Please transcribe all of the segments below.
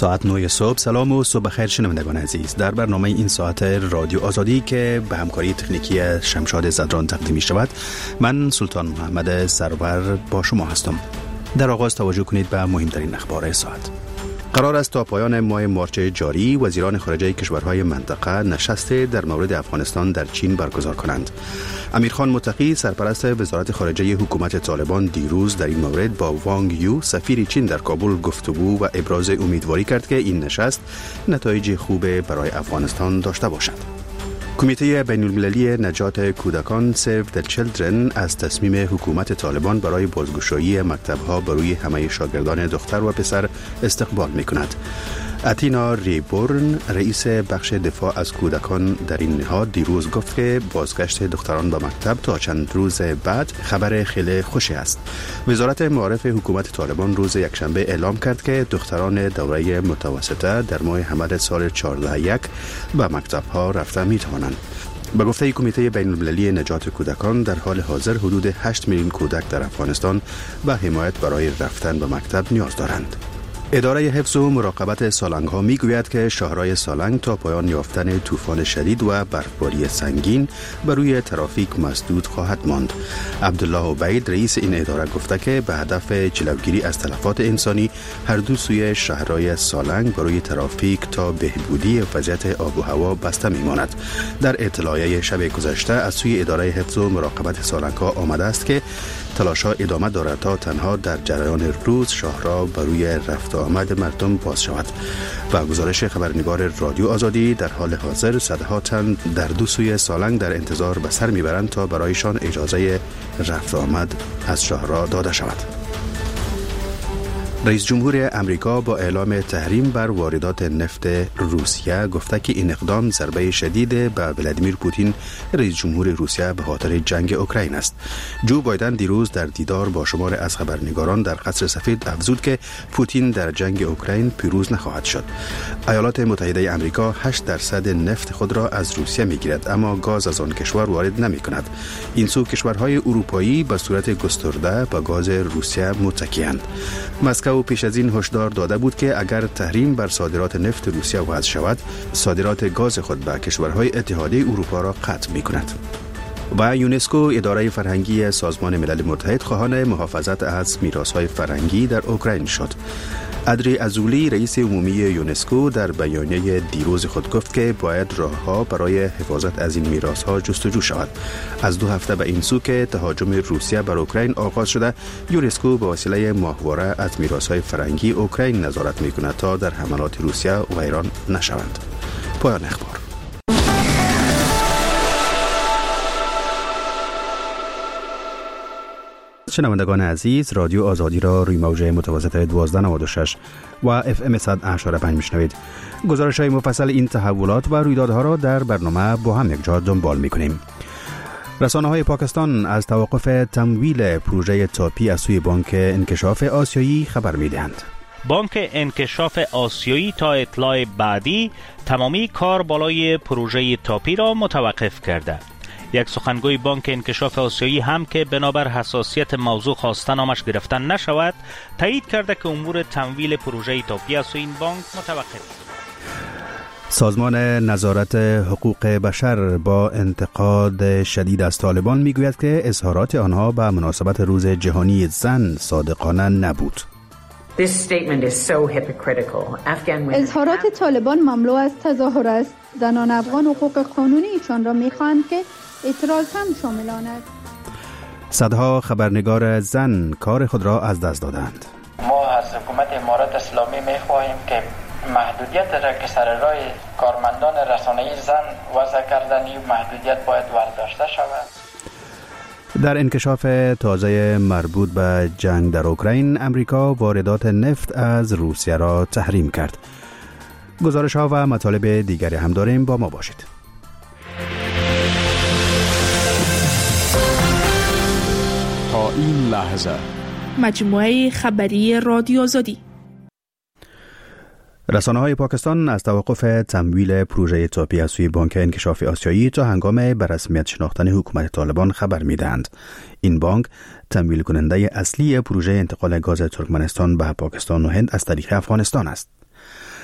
ساعت 9 صبح. سلام و صبح خیر شنوندگان عزیز. در برنامه این ساعت رادیو آزادی که به همکاری تکنیکی شمشاد زدران تقدیم می شود، من سلطان محمد سرور با شما هستم. در آغاز توجه کنید به مهمترین اخبار ساعت. قرار است تا پایان ماه مارچ جاری وزیران خارجه کشورهای منطقه نشست در مورد افغانستان در چین برگزار کنند. امیرخان متقی سرپرست وزارت خارجه حکومت طالبان دیروز در این مورد با وانگ یو سفیر چین در کابل گفتگو و ابراز امیدواری کرد که این نشست نتایج خوب برای افغانستان داشته باشد. کمیته بین‌المللی نجات کودکان Save the Children از تصمیم حکومت طالبان برای بازگشایی مکتب‌ها برای همه شاگردان دختر و پسر استقبال می‌کند. اتینا ریبورن رئیس بخش دفاع از کودکان در این نهاد دیروز گفت که بازگشت دختران به مکتب تا چند روز بعد خبر خیلی خوشی است. وزارت معارف حکومت طالبان روز یکشنبه اعلام کرد که دختران دوره متوسطه در ماه حمل سال 14 به مکتب‌ها رفته می‌توانند. به گفته کمیته بین‌المللی نجات کودکان در حال حاضر حدود 8 میلیون کودک در افغانستان به حمایت برای رفتن به مکتب نیاز دارند. اداره حفظ و مراقبت سالنگ‌ها می‌گوید که شاهرای سالنگ تا پایان یافتن طوفان شدید و برفباری سنگین بر روی ترافیک مسدود خواهد ماند. عبدالله عبید رئیس این اداره گفته که به هدف جلوگیری از تلفات انسانی هر دو سوی شاهرای سالنگ بر روی ترافیک تا بهبودی وضعیت آب و هوا بسته می‌ماند. در اطلاعیه شب گذشته از سوی اداره حفظ و مراقبت سالنگ‌ها آمده است که تلاش‌ها ادامه دارد تا تنها در جریان روز شاهرا بر روی رفت و آمد مردم باز شود. و گزارش خبرنگار رادیو آزادی در حال حاضر صدها تن در دو سوی سالنگ در انتظار به سر میبرند تا برایشان اجازه رفت و آمد از شاهرا داده شود. رئیس جمهور امریکا با اعلام تحریم بر واردات نفت روسیه گفته که این اقدام ضربه شدید به ولادیمیر پوتین رئیس جمهور روسیه به خاطر جنگ اوکراین است. جو بایدن دیروز در دیدار با شمار از خبرنگاران در قصر سفید افزود که پوتین در جنگ اوکراین پیروز نخواهد شد. ایالات متحده آمریکا 8% نفت خود را از روسیه میگیرد اما گاز از آن کشور وارد نمی‌کند. این سو کشورهای اروپایی به صورت گسترده به گاز روسیه متکی‌اند. مسکو پیش از این هشدار داده بود که اگر تحریم بر صادرات نفت روسیه وضع شود، صادرات گاز خود به کشورهای اتحادیه اروپا را قطع می‌کند. و یونسکو اداره فرهنگی سازمان ملل متحد خواهان محافظت از میراث‌های فرهنگی در اوکراین شد. ادری ازولی رئیس عمومی یونسکو در بیانیه دیروز خود گفت که باید راه‌ها برای حفاظت از این میراث‌ها جستجو شود. از 2 هفته به این سو که تهاجم روسیه بر اوکراین آغاز شده، یونسکو به وسیله ماهواره از میراث‌های فرهنگی اوکراین نظارت می‌کند تا در حملات روسیه ویران نشوند. پایان اخبار. شنوندگان عزیز، رادیو آزادی را روی موج متوسط 1296 و اف ام 100.5 میشنوید. گزارش‌های مفصل این تحولات و رویدادها را در برنامه با هم یک جا دنبال می‌کنیم. رسانه‌های پاکستان از توقف تمویل پروژه تاپی از سوی بانک انکشاف آسیایی خبر می‌دهند. بانک انکشاف آسیایی تا اطلاع بعدی تمامی کار بالای پروژه تاپی را متوقف کرده. یک سخنگوی بانک انکشاف آسیایی هم که بنابر حساسیت موضوع خواسته نامش گرفتن نشود، تایید کرده که امور تمویل پروژه تاپی از این بانک متوقف است. سازمان نظارت حقوق بشر با انتقاد شدید از طالبان میگوید که اظهارات آنها به مناسبت روز جهانی زن صادقانه نبود. اظهارات طالبان مملو از تظاهر است. زنان افغان حقوق قانونی ایشان را می‌خواهند که اعتراض هم شامل آن است. صدها خبرنگار زن کار خود را از دست دادند. ما از حکومت امارات اسلامی می‌خواهیم که محدودیت را که سر راه کارمندان رسانه‌ای زن وضع کردن، این محدودیت باید برداشته شود. در انکشاف تازه مربوط به جنگ در اوکراین، امریکا واردات نفت از روسیه را تحریم کرد. گزارش‌ها و مطالب دیگری هم داریم، با ما باشید. تا این لحظه مجموعه خبری رادیو آزادی. رسانه‌های پاکستان از توقف تمویل پروژه تاپی از سوی بانک انکشاف آسیایی تا هنگام به رسمیت شناختن حکومت طالبان خبر می‌دهند. این بانک تمویل کننده اصلی پروژه انتقال گاز ترکمنستان به پاکستان و هند از طریق افغانستان است.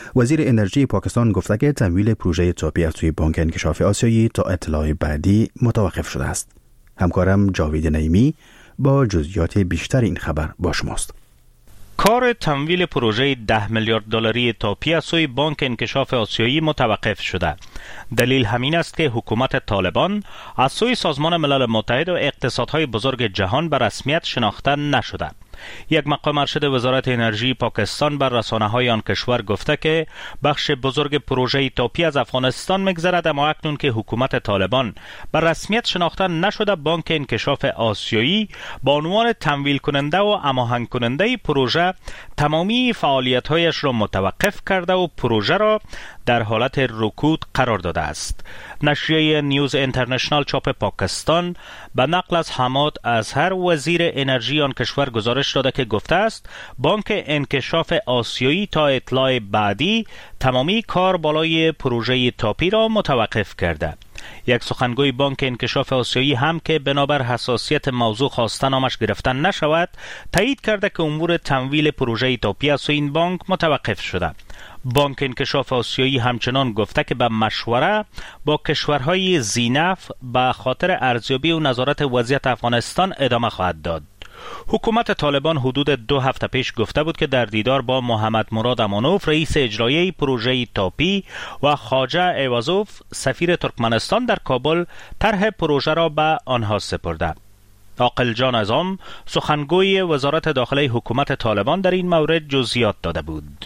وزیر انرژی پاکستان گفته که تمویل پروژه تاپی از سوی بانک انکشاف آسیایی تا اطلاع بعدی متوقف شده است. همکارم جاوید نعیمی با جزئیات بیشتر این خبر با شماست. کار تمویل پروژه 10 میلیارد دلاری تاپی از سوی بانک انکشاف آسیایی متوقف شده. دلیل همین است که حکومت طالبان از سوی سازمان ملل متحد و اقتصادهای بزرگ جهان به رسمیت شناخته نشده. یک مقام ارشد وزارت انرژی پاکستان بر رسانه‌های آن کشور گفته که بخش بزرگ پروژه تاپی از افغانستان می‌گذرد، اما اکنون که حکومت طالبان بر رسمیت شناخته نشده، بانک انکشاف آسیایی با عنوان تمویل کننده و هماهنگ کننده پروژه تمامی فعالیت‌هایش را متوقف کرده و پروژه را در حالت رکود قرار داده است. نشریه نیوز اینترنشنال چاپ پاکستان به نقل از حماد اظهر وزیر انرژی آن کشور گزارش داده که گفته است بانک انکشاف آسیایی تا اطلاع بعدی تمامی کار بالای پروژه تاپی را متوقف کرده. یک سخنگوی بانک انکشاف آسیایی هم که بنابر حساسیت موضوع خواسته نامش گرفته نشود، تایید کرده که امور تمویل پروژه تاپی از این بانک متوقف شده. بانک انکشاف آسیایی همچنان گفته که به مشوره با کشورهای ذی‌نفع به خاطر ارزیابی و نظارت وضعیت افغانستان ادامه خواهد داد. حکومت طالبان حدود 2 هفته پیش گفته بود که در دیدار با محمد مراد امانوف رئیس اجرایی پروژه تاپی و خواجه ایوازوف سفیر ترکمنستان در کابل طرح پروژه را به آنها سپرده. عاقل جان اعظم سخنگوی وزارت داخلی حکومت طالبان در این مورد جزئیات داده بود.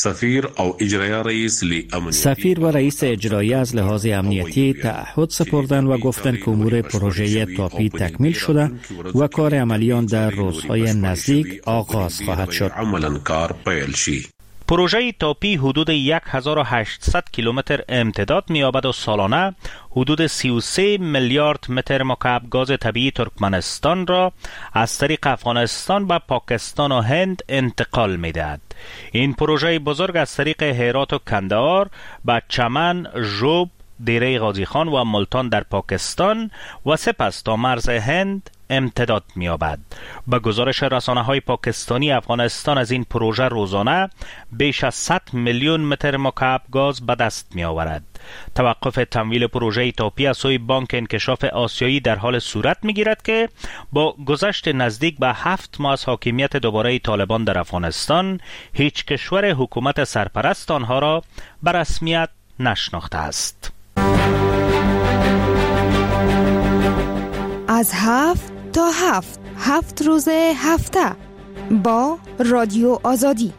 سفیر و رئیس اجرایی از لحاظ امنیتی تعهد سپردند و گفتند که امور پروژه تاپی تکمیل شده و کار عملیان در روزهای نزدیک آغاز خواهد شد. پروژه تاپی حدود 1800 کیلومتر امتداد می‌یابد و سالانه حدود 33 میلیارد متر مکعب گاز طبیعی ترکمنستان را از طریق افغانستان به پاکستان و هند انتقال می‌دهد. این پروژه بزرگ از طریق هرات و کندهار به چمن، ژوب، دیره غازی خان و ملتان در پاکستان و سپس تا مرز هند امتداد می‌یابد. به گزارش رسانه‌های پاکستانی، افغانستان از این پروژه روزانه بیش از 100 میلیون متر مکعب گاز به دست می‌آورد. توقف تمویل پروژه تاپی از سوی بانک انکشاف آسیایی در حال صورت می‌گیرد که با گذشت نزدیک به 7 ماه از حاکمیت دوباره طالبان در افغانستان، هیچ کشور حکومت سرپرست آنها را به رسمیت نشناخته است. از 7 تا 7 روز هفته با رادیو آزادی.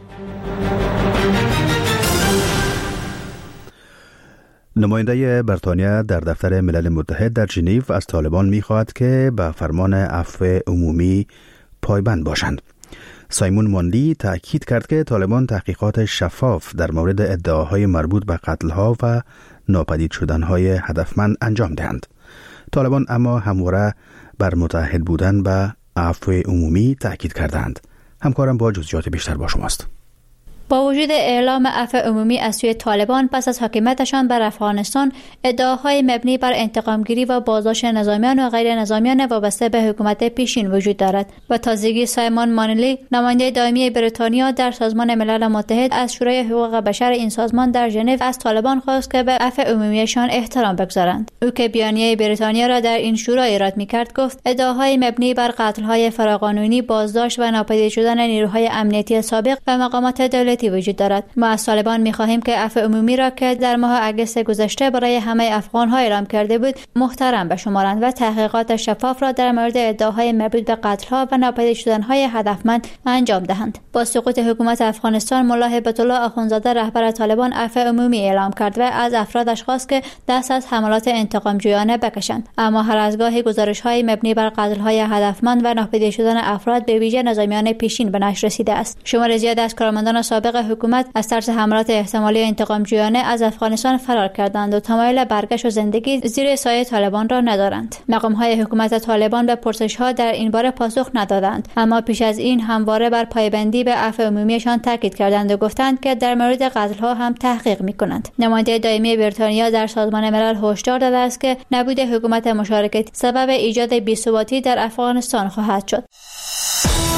نماینده بریتانیا در دفتر ملل متحد در ژنو از طالبان می‌خواهد که به فرمان عفو عمومی پایبند باشند. سایمون مانلی تأکید کرد که طالبان تحقیقات شفاف در مورد ادعاهای مربوط به قتل‌ها و ناپدید شدن‌های هدفمند انجام دهند. طالبان اما همواره بر متحد بودن به عفو عمومی تأکید کردند. همکارم با جزئیات بیشتر با شماست. با وجود اعلام عفو عمومی از سوی طالبان پس از حاکمیتشان بر افغانستان، ادعاهای مبنی بر انتقامگیری و بازداشت نظامیان و غیر نظامیان وابسته به حکومت پیشین وجود دارد. و تازگی سایمون مانلی، نماینده دائمی بریتانیا در سازمان ملل متحد، از شورای حقوق بشر این سازمان در ژنو از طالبان خواست که به عفو عمومیشان احترام بگذارند. او که بیانیه بریتانیا را در این شورا ایراد می‌کرد گفت ادعاهای مبنی بر قتل‌های فراقانونی، بازداشت و ناپدید شدن نیروهای امنیتی سابق و مقامات دولتی وجود دارد. ما از طالبان می‌خواهیم که عفو عمومی را که در ماه اگست گذشته برای همه افغان‌ها اعلام کرده بود محترم بشمارند و تحقیقات شفاف را در مورد ادعاهای مربوط به قتل‌ها و ناپدید شدن‌های هدفمند انجام دهند. با سقوط حکومت افغانستان، ملا هیبت الله آخوندزاده رهبر طالبان عفو عمومی اعلام کرد و از افرادش خواست که دست از حملات انتقام‌جویانه بکشند. اما هر از گاهی گزارش‌های مبنی بر قتل‌های هدفمند و ناپدید شدن افراد به ویژه نظامیان پیشین به نشر رسیده است. شمار زیادی از کارمندان سابق حکومت از ترس حملات احتمالی انتقام‌جویانه از افغانستان فرار کردند و تمایل برگشت و زندگی زیر سایه طالبان را ندارند. مقام‌های حکومت طالبان به پرسش‌ها در این باره پاسخ ندادند، اما پیش از این همواره بر پایبندی به عفو عمومیشان تاکید کردند و گفتند که در مورد قتل‌ها هم تحقیق می‌کنند. نماینده دائمی بریتانیا در سازمان ملل هشدار داده است که نبود حکومت مشارکتی سبب ایجاد بی‌ثباتی در افغانستان خواهد شد.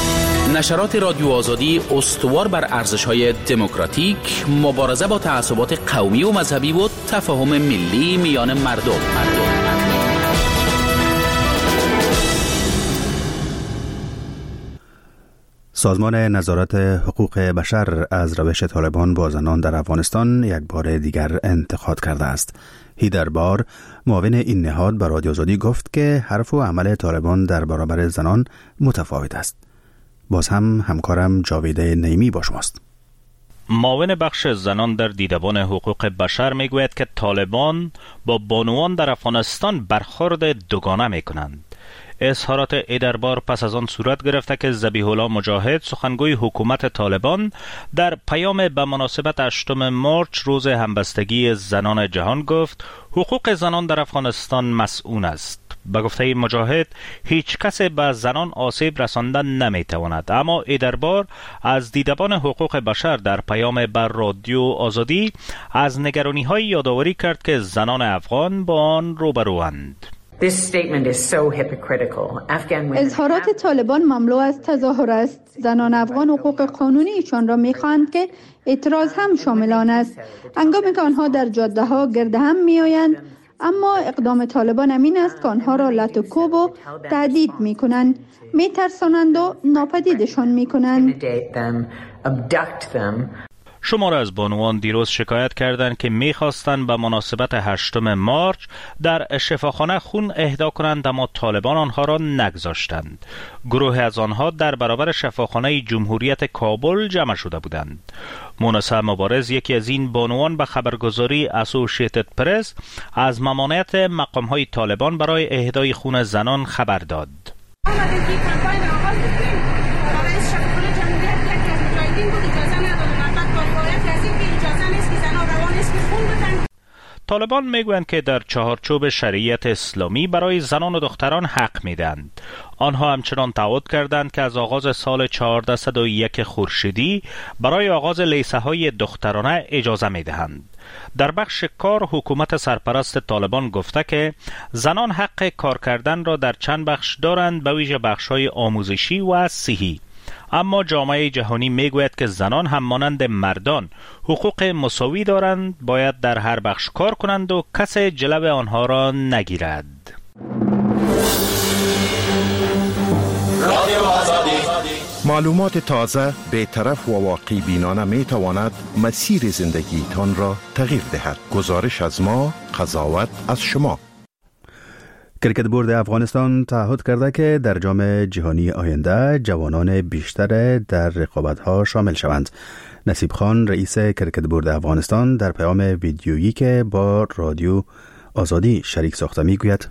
نشرات رادیو آزادی استوار بر ارزش‌های دموکراتیک، مبارزه با تعصبات قومی و مذهبی و تفاهم ملی میان مردم. سازمان نظارت حقوق بشر از روش طالبان با زنان در افغانستان یک بار دیگر انتقاد کرده است. هیدر بار، معاون این نهاد، به رادیو آزادی گفت که حرف و عمل طالبان در برابر زنان متفاوت است. باز هم همکارم جاوید نیمی با شماست. معاون بخش زنان در دیدبان حقوق بشر میگوید که طالبان با بانوان در افغانستان برخورد دوگانه میکنند. اظهارات ایدربار پس از آن صورت گرفته که ذبیح الله مجاهد، سخنگوی حکومت طالبان، در پیام به مناسبت 8 مارچ روز همبستگی زنان جهان گفت حقوق زنان در افغانستان مسئول است. به گفته مجاهد هیچ کس به زنان آسیب رساندن نمیتواند، اما ایدربار از دیدبان حقوق بشر در پیام بر رادیو آزادی از نگرانی‌های یادآوری کرد که زنان افغان با آن روبروند. اظهارات طالبان مملو از تظاهر است. زنان افغان حقوق قانونی ایشان را می‌خواهند که اعتراض هم شامل آن است. هنگامی که آنها در جاده ها گرد هم می‌آیند، اما اقدام طالبان امین است که آنها را لط و کوب و تهدید می‌کنند، می‌ترسانند و ناپدیدشان می‌کنند. شمار از بانوان دیروز شکایت کردند که می‌خواستند به مناسبت 8 مارچ در شفاخانه خون اهدا کنند، اما طالبان آنها را نگذاشتند. گروه از آنها در برابر شفاخانه جمهوریت کابل جمع شده بودند. مونسه مبارز، یکی از این بانوان، به خبرگزاری اسوسییتد پرس از ممانعت مقام‌های طالبان برای اهدای خون زنان خبر داد. طالبان میگویند که در چهارچوب شریعت اسلامی برای زنان و دختران حق میدند. آنها همچنان تعهد کردند که از آغاز سال 1401 خورشیدی برای آغاز لیسه های دخترانه اجازه میدهند. در بخش کار، حکومت سرپرست طالبان گفته که زنان حق کار کردن را در چند بخش دارند، به ویژه بخش‌های آموزشی و صحی. اما جامعه جهانی میگوید که زنان هم مانند مردان حقوق مساوی دارند، باید در هر بخش کار کنند و کسی جلو آنها را نگیرد. معلومات تازه، بی‌طرف و واقعی بینانه می تواند مسیر زندگیتان را تغییر دهد. گزارش از ما، قضاوت از شما. کرکت بورد افغانستان تعهد کرده که در جام جهانی آینده جوانان بیشتر در رقابت‌ها شامل شوند. نصیب خان، رئیس کرکت بورد افغانستان، در پیام ویدیویی که با رادیو آزادی شریک ساخته میگوید: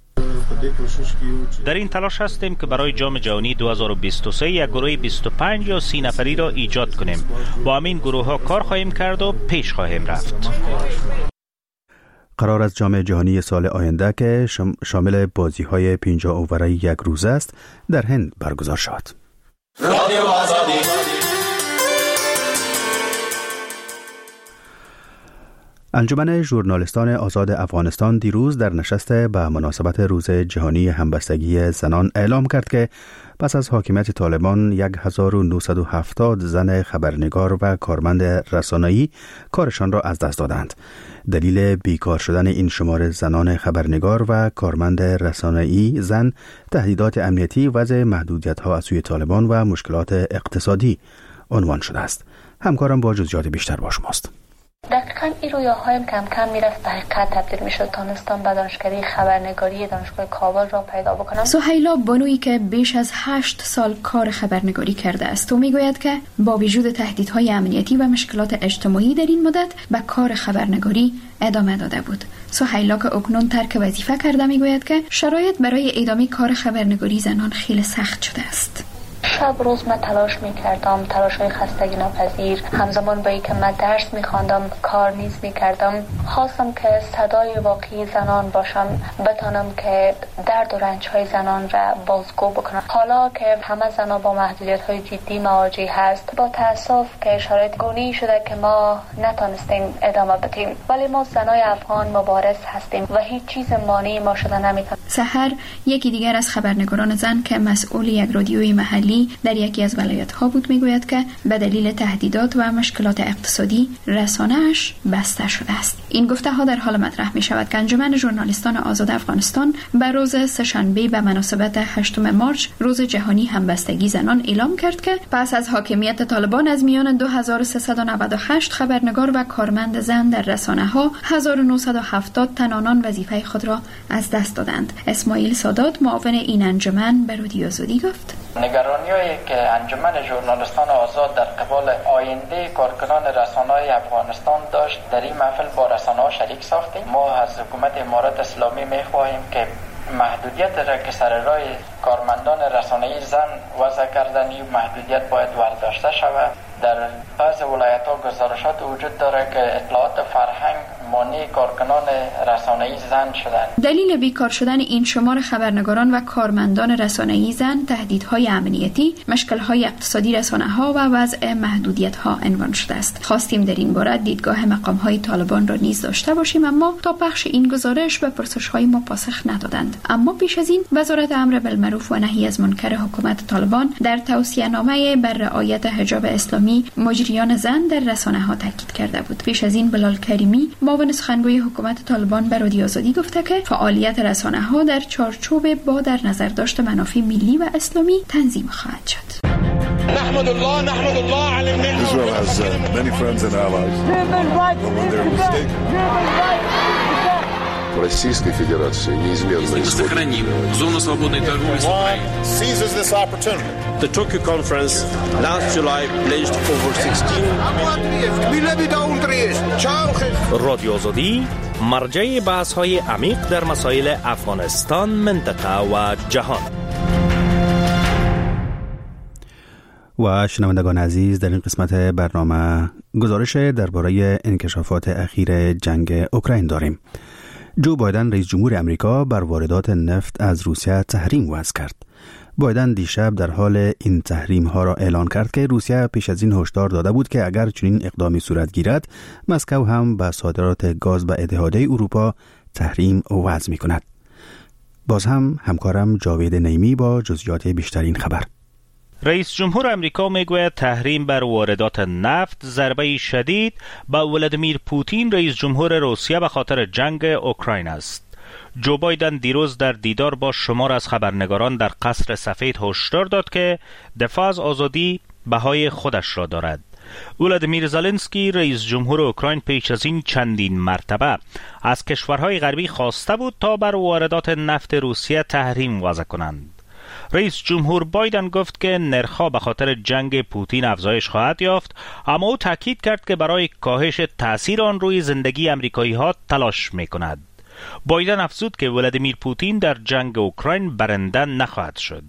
در این تلاش هستیم که برای جام جهانی 2023 یک گروه 25 یا 30 نفری را ایجاد کنیم. با همین گروه ها کار خواهیم کرد و پیش خواهیم رفت. قرار است جام جهانی سال آینده که شامل بازی‌های 50 اووره یک روزه است در هند برگزار شود. رادیو آزادی. انجمن ژورنالیستان آزاد افغانستان دیروز در نشست به مناسبت روز جهانی همبستگی زنان اعلام کرد که پس از حاکمیت طالبان 1970 زن خبرنگار و کارمند رسانه‌ای کارشان را از دست دادند. دلیل بیکار شدن این شمار زنان خبرنگار و کارمند رسانه‌ای زن، تهدیدات امنیتی، وضع محدودیت‌ها از سوی طالبان و مشکلات اقتصادی عنوان شده است. همکارم با جزئیات بیشتر با شماست. دقیقاً این رویاهایم کم کم میرفت به حقیقت تبدیل میشد. تانستم به دانشکده خبرنگاری دانشگاه کابل را پیدا بکنم. سهیلا بانویی که بیش از 8 سال کار خبرنگاری کرده است و میگوید که با وجود تهدیدهای امنیتی و مشکلات اجتماعی در این مدت به کار خبرنگاری ادامه داده بود. سهیلا که اکنون ترک وظیفه کرده میگوید که شرایط برای ادامه کار خبرنگاری زنان خیلی سخت شده است. شب روز من تلاش میکردم، تلاش‌های خستگی ناپذیر. همزمان با اینکه من درس میخواندم کار نیز میکردم. خواستم که صدای واقعی زنان باشم، بتانم که درد و رنج‌های زنان را بازگو بکنم. حالا که همه زنان با محدودیت‌های جدی مواجه هست، با تأسف که شرایط گونه‌ای شده که ما نتونستیم ادامه بدیم، ولی ما زنای افغان مبارز هستیم و هیچ چیز مانعی ما شده نمیتونه. سحر، یکی دیگر از خبرنگاران زن که مسئول یک رادیوی محلی در یکی از ولایت‌ها بود میگوید که به دلیل تهدیدات و مشکلات اقتصادی رسانه‌اش بسته شده است. این گفته‌ها در حال مطرح می‌شود که انجمن ژورنالیستان آزاد افغانستان به روز سه‌شنبه به مناسبت 8 مارچ روز جهانی همبستگی زنان اعلام کرد که پس از حاکمیت طالبان از میان 2398 خبرنگار و کارمند زن در رسانه‌ها 1970 تن آنان وظیفه خود را از دست دادند. اسماعیل سادات معاون این انجمن به رادیو آزادی گفت: نگرانی‌هایی که انجمن ژورنالیستان آزاد در قبال آینده کارکنان رسانه‌های افغانستان داشت در این محفل با رسانه‌ها شریک ساختیم. ما از حکومت امارات اسلامی می‌خواهیم که محدودیت را که سر راه کارمندان رسانه‌ای زن وضع کردن این محدودیت باید برداشته شود. در بعض ولایت‌ها گزارشات وجود داره که اطلاعات فرهنگ مانع کارکنان رسانه‌ای زن شدند. دلیل بیکار شدن این شمار خبرنگاران و کارمندان رسانه‌ای زن تهدیدهای امنیتی، مشکل‌های اقتصادی رسانه‌ها و وضع محدودیت‌ها عنوان شده است. خواستیم در این باره دیدگاه مقام‌های طالبان را نیز داشته باشیم، اما تا پخش این گزارش به پرسش‌های ما پاسخ ندادند. اما پیش از این وزارت امر بالمعروف و نهی از منکر حکومت طالبان در توصیه‌نامه بر رعایت حجاب اسلامی مجریان زن در رسانه‌ها تاکید کرده بود. پیش از این بلال کریمی معاون سخنگوی حکومت طالبان به رادیو آزادی گفته که فعالیت رسانه‌ها در چارچوب با در نظر داشت منافع ملی و اسلامی تنظیم خواهد شد. نحمد الله على النعمة. Israel has many friends and allies. When they're mistaken. Российской Федерации неизменно сохраним зону свободной торговли с Украиной. Seizes this opportunity. The Tokyo conference last July pledged over 16 رادیو آزادی مرجع بحث‌های عمیق در مسائل افغانستان، منطقه و جهان. و شنوندگان عزیز، در این قسمت برنامه گزارش درباره انکشافات اخیر جنگ اوکراین داریم. جو بایدن رئیس جمهور امریکا بر واردات نفت از روسیه تحریم وضع کرد. بایدن دیشب در حال این تحریم ها را اعلان کرد که روسیه پیش از این هشدار داده بود که اگر چنین اقدامی صورت گیرد، مسکو هم به صادرات گاز به اتحادیه اروپا تحریم وضع می کند. باز هم همکارم جاوید نیمی با جزئیات بیشتر این خبر. رئیس جمهور امریکا میگوید تحریم بر واردات نفت ضربه شدید به ولادیمیر پوتین رئیس جمهور روسیه به خاطر جنگ اوکراین است. جو بایدن دیروز در دیدار با شمار از خبرنگاران در قصر سفید هشدار داد که دفاع از آزادی بهای خودش را دارد. ولادیمیر زلنسکی رئیس جمهور اوکراین پیش از این چندین مرتبه از کشورهای غربی خواسته بود تا بر واردات نفت روسیه تحریم وضع کنند. رئیس جمهور بایدن گفت که نرخ‌ها به خاطر جنگ پوتین افزایش خواهد یافت، اما او تاکید کرد که برای کاهش تأثیر آن روی زندگی امریکایی‌ها تلاش می‌کند. بایدن افزود که ولادیمیر پوتین در جنگ اوکراین برنده نخواهد شد.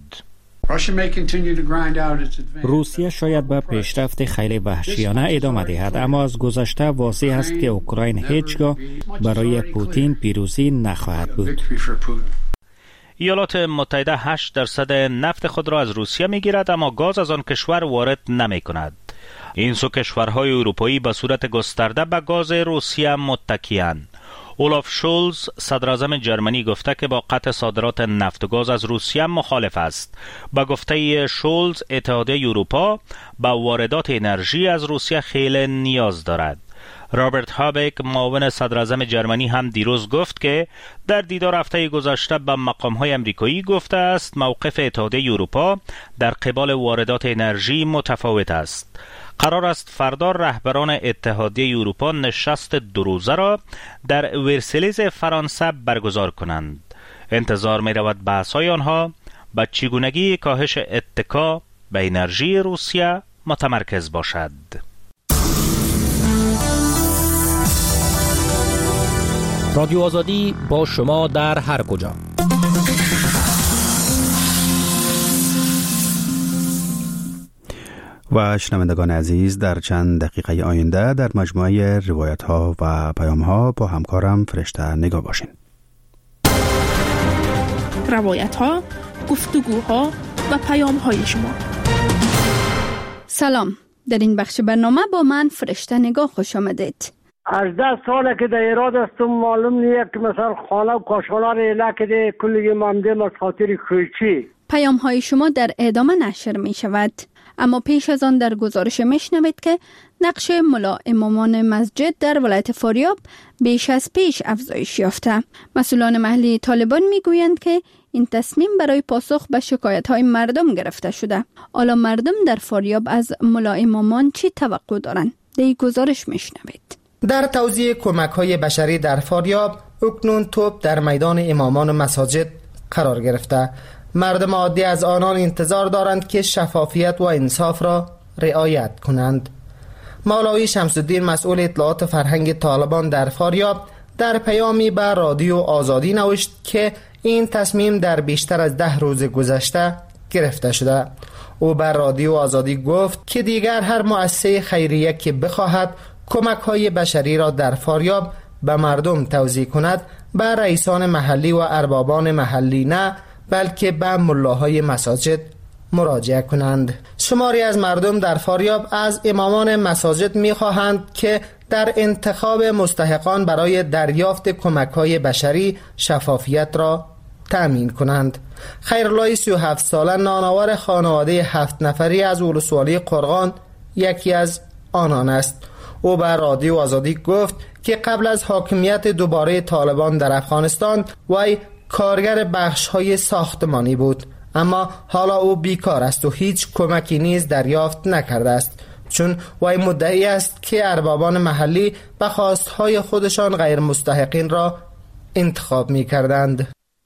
روسیه شاید به پیشرفت خیلی وحشیانه ادامه دهد، اما از گذشته واضح است که اوکراین هیچگاه برای پوتین پیروزی نخواهد بود. ایالات متحده 8% نفت خود را از روسیه میگیرد، اما گاز از آن کشور وارد نمی کند. این سو کشورهای اروپایی به صورت گسترده به گاز روسیه متکی‌اند. اولاف شولز صدراعظم جرمنی گفته که با قطع صادرات نفت و گاز از روسیه مخالف است. با گفته شولز اتحادیه اروپا به واردات انرژی از روسیه خیلی نیاز دارد. رابرت هابک معاون صدراعظم جرمنی هم دیروز گفت که در دیدار هفته گذشته به مقام‌های آمریکایی گفته است موقف اتحادیه اروپا در قبال واردات انرژی متفاوت است. قرار است فردا رهبران اتحادیه اروپا نشست 2 روزه را در ورسلیز فرانسه برگزار کنند. انتظار می رود بحث‌های آنها به چگونگی کاهش اتکا به انرژی روسیه متمرکز باشد. رادیو آزادی با شما در هر کجا. و شنوندگان عزیز، در چند دقیقه آینده در مجموعه روایت ها و پیام ها با همکارم فرشته نگاه باشین. روایت ها، گفتگوها و پیام های شما. سلام، در این بخش برنامه با من فرشته نگاه خوش آمدید. 18 ساله که در ایراد هستم، معلوم نیست که مثلا خانه و کاشانه را ایله که ده کلی مامده از خاطر کوچی. پیام های شما در ادامه نشر می شود. اما پیش از آن در گزارش میشنوید که نقش ملا امامان مسجد در ولایت فاریاب بیش از پیش افزایش یافته. مسئولان محلی طالبان میگویند که این تصمیم برای پاسخ به شکایت های مردم گرفته شده. حالا مردم در فاریاب از ملا امامان چی توقع دارند؟ در این گزارش میشنوید. در توزیع کمک های بشری در فاریاب اکنون توپ در میدان امامان مساجد قرار گرفته. مردم عادی از آنان انتظار دارند که شفافیت و انصاف را رعایت کنند. مولوی شمس الدین مسئول اطلاعات فرهنگ طالبان در فاریاب در پیامی به رادیو آزادی نوشت که این تصمیم در بیشتر از 10 روز گذشته گرفته شده. او بر رادیو آزادی گفت که دیگر هر مؤسسه خیریه که بخواهد کمک‌های بشری را در فاریاب به مردم توزیع کند به رئیسان محلی و اربابان محلی نه، بلکه به ملاهای مساجد مراجعه کنند. شماری از مردم در فاریاب از امامان مساجد می‌خواهند که در انتخاب مستحقان برای دریافت کمک‌های بشری شفافیت را تأمین کنند. خیرالله 37 ساله نانآور خانواده 7 نفری از ولسوالی قرغان یکی از آنان است. او بر رادیو آزادی گفت که قبل از حاکمیت دوباره طالبان در افغانستان وی کارگر بخش‌های ساختمانی بود، اما حالا او بیکار است و هیچ کمکی نیز دریافت نکرده است، چون وی مدعی است که اربابان محلی به خواستهای خودشان غیر مستحقین را انتخاب می‌کردند.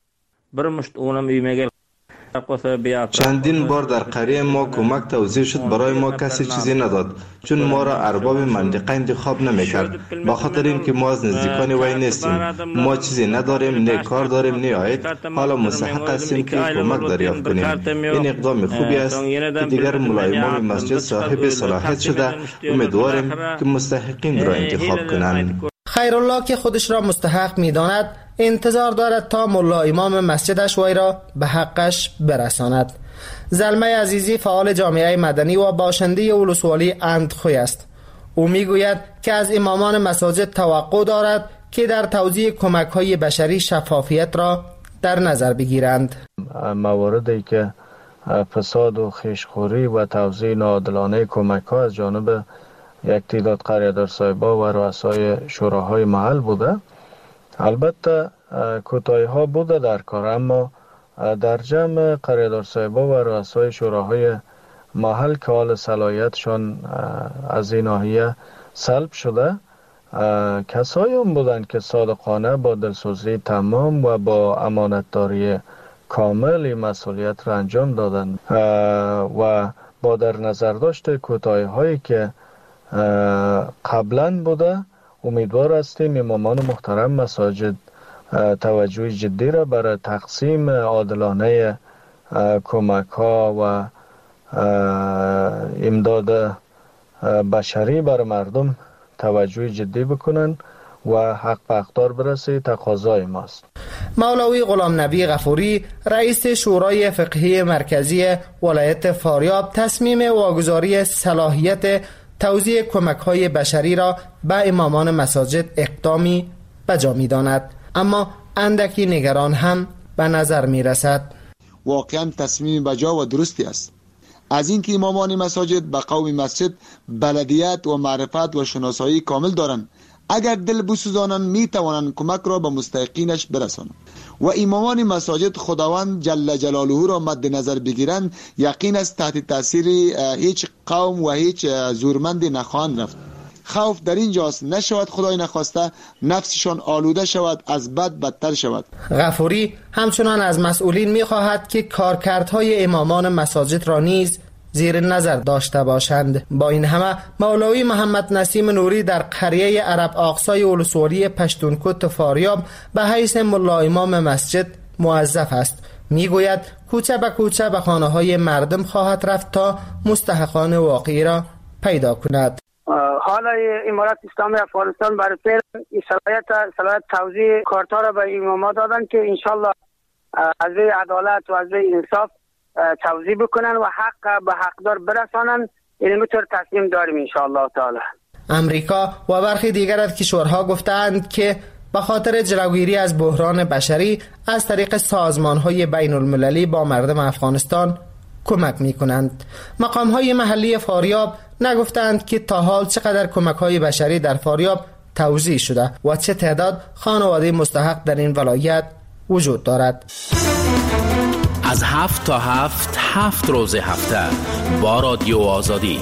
چندین بار در قریه ما کمک توزیع شد، برای ما کسی چیزی نداد، چون ما را ارباب منطقه انتخاب نمی‌کرد. به خاطر اینکه ما از نزدیکان وی نیستیم، ما چیزی نداریم، نه کار داریم نه عاید، حالا مستحق هستیم که کمک دریافت کنیم. این اقدام خوبی است که دیگر ملا امام مسجد صاحب صلاحیت شده. امیدواریم که مستحقین را انتخاب کنند. خیرالله که خودش را مستحق می‌داند انتظار دارد تا ملا امام مسجدش وی را به حقش برساند. زلمه عزیزی فعال جامعه مدنی و باشنده ولسوالی اندخوی است. او میگوید که از امامان مساجد توقع دارد که در توزیع کمک‌های بشری شفافیت را در نظر بگیرند. مواردی که فساد و خیشخوری و توزیع ناعادلانه کمک‌ها از جانب یک تعداد قریه‌دار صاحبا و رؤسای شوراهای محل بوده، البته کوتاهی‌ها بوده در کار، اما در جمع قریه‌دار صاحبا و رؤسای شوراهای محل که حال صلاحیتشان از این ناحیه سلب شده، کسایی هم بودند که صادقانه با دلسوزی تمام و با امانتداری کامل این مسئولیت را انجام دادند و با در نظر داشت کوتاهی‌هایی که قبلا بوده، امیدوار هستیم امامان محترم مساجد توجه جدی را برای تقسیم عادلانه کمک ها و امداد بشری برای مردم توجه جدی بکنن و حق به حقدار برسه تقاضای ماست. مولوی غلام نبی غفوری رئیس شورای فقهی مرکزی ولایت فاریاب تصمیم واگذاری صلاحیت توزیع کمک‌های بشری را به امامان مساجد اقدامی بجا می‌داند، اما اندکی نگران هم به نظر می‌رسد. واقعاً تصمیم بجا و درستی است، از اینکه امامان مساجد به قوم مسجد بلدیت و معرفت و شناسایی کامل دارند. اگر دل بسوزانند می‌توانند کمک را به مستحقینش برسانند و امامان مساجد خداوند جل جلاله را مد نظر بگیرند، یقین است تحت تاثیر هیچ قوم و هیچ زورمندی نخواهند رفت. خوف در اینجاست نشود خدای نخواسته نفسشان آلوده شود، از بد بدتر شود. غفوری همچنان از مسئولین می‌خواهد که کارکردهای امامان مساجد را نیز زیر نظر داشته باشند. با این همه مولوی محمد نسیم نوری در قریه عرب آقصای ولسوالی پشتونکوت فاریاب به حیث ملا امام مسجد موظف است. میگوید کوچه به کوچه به خانه‌های مردم خواهد رفت تا مستحقان واقعی را پیدا کند. حالا امارت اسلامی افغانستان برای فعل صلاحیت توزیع کارتا را به اماما دادن که انشالله از روی عدالت و از روی انصاف توزیع بکنن و حق به حقدار برسانن. این طور تصمیم داریم انشالله تعالی. امریکا و برخی دیگر از کشورها گفتند که به خاطر جلوگیری از بحران بشری از طریق سازمان‌های بین المللی با مردم افغانستان کمک می‌کنند. مقام‌های محلی فاریاب نگفتند که تا حال چقدر کمک‌های بشری در فاریاب توزیع شده و چه تعداد خانواده مستحق در این ولایت وجود دارد. از 7 تا 7 روز هفته با رادیو آزادی.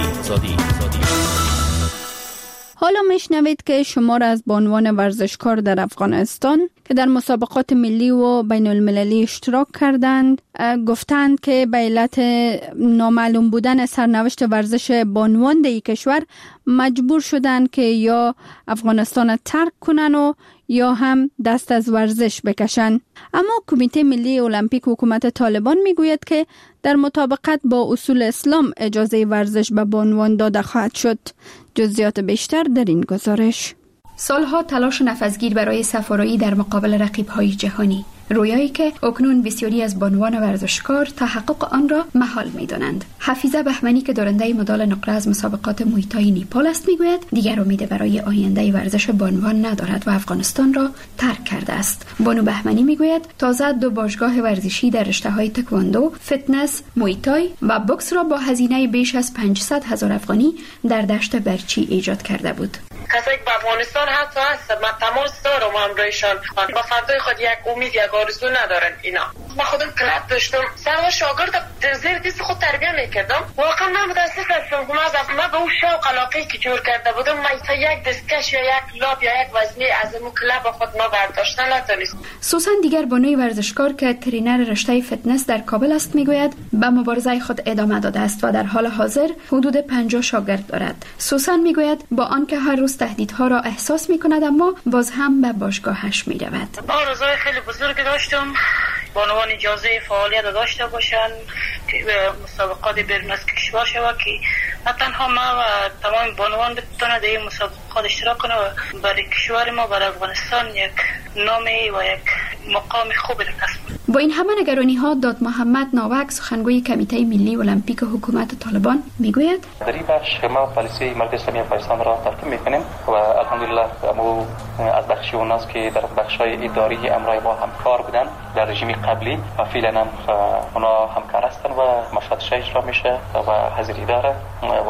حالا میشنوید که شمار از بانوان ورزشکار در افغانستان که در مسابقات ملی و بین المللی اشتراک کردند گفتند که به علت نامعلوم بودن سرنوشت ورزش بانوان در کشور مجبور شدند که یا افغانستان ترک کنن و یا هم دست از ورزش بکشن. اما کمیته ملی المپیک حکومت طالبان میگوید که در مطابقت با اصول اسلام اجازه ورزش به بانوان داده خواهد شد. جزئیات بیشتر در این گزارش. سالها تلاش نفسگیر برای سفارایی در مقابل رقیب‌های جهانی، رویایی که اکنون بسیاری از بانوان ورزشکار تحقق آن را محال می‌دانند. حفیظه بهمنی که دارنده مدال نقره از مسابقات مویتای نیپال است میگوید دیگر امید برای آینده ورزش بانوان ندارد و افغانستان را ترک کرده است. بانو بهمنی میگوید تازه 2 باشگاه ورزشی در رشته‌های تکواندو، فتنس، مویتای و بوکس را با هزینه بیش از 500,000 افغانی در دشت برچی ایجاد کرده بود. کسایی که به افغانستان حتی هست من تماس دارم همراهشان با فردای خود یک امید یک آرزو ندارن. اینا من خودم کلاب داشتم سرها شاگرد زیر دست خود تربیه میکردم. واقعا من متاسف هستم که من به اون شوق علاقه‌ای که جور کرده بودم من یک دستکش یا یک لاب یا یک وزنه از اون کلاب خود ما برداشتن نتونستم. سوسن دیگر بانوی ورزشکار که ترینر رشته فتنس در کابل است میگوید به مبارزه خود ادامه داده است و در حال حاضر حدود 50 شاگرد دارد. سوسن میگوید با آنکه هر روز تهدیدها را احساس میکند اما باز هم به باشگاهش میرود. آرزوی خیلی بزرگ داشتم بانوان اجازه فعالیت داشته باشند که مسابقات بیرون از کشور شود که نه تنها ما و تمام بانوان بتونن در این مسابقات اشتراک کنه و برای کشور ما برای افغانستان یک نامی و یک مقام خوب کسب. با این همه نگرانی ها داد محمد ناوک سخنگوی کمیته ملی المپیک حکومت طالبان میگوید در این بخش ما پالیسی مرکز اسلامی افغانستان را ترتیب میکنیم و الحمدلله ما از بخش اوناست که در بخش‌های اداری امرای ما همکار بودن در رژیم قبلی و فعلا هم اونا همکار هستن و مشهدش اجرا میشه و حاضری داره و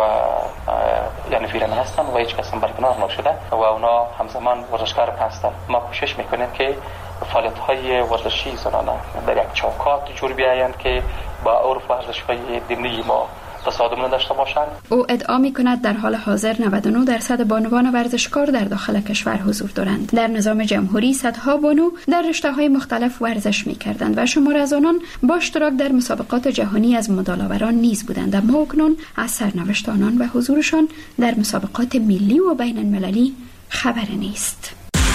یعنی فعلا هستن و هیچ کس هم برکنار نشده و اونا همزمان ورزشکار هستن. ما کوشش میکنیم که فعالیت‌های ورزشی زنانه در یک چوکات جور بیایند که با عرف ورزش‌های دینی ما تصادم نداشته باشند. او ادعا می‌کند در حال حاضر 99% بانوان ورزشکار در داخل کشور حضور دارند. در نظام جمهوری صدها بانو در رشته‌های مختلف ورزش می‌کردند و شمار از آنان با اشتراک در مسابقات جهانی از مدال‌آوران نیز بودند، اما اکنون از سرنوشت آنان و حضورشان در مسابقات ملی و بین المللی خبری نیست.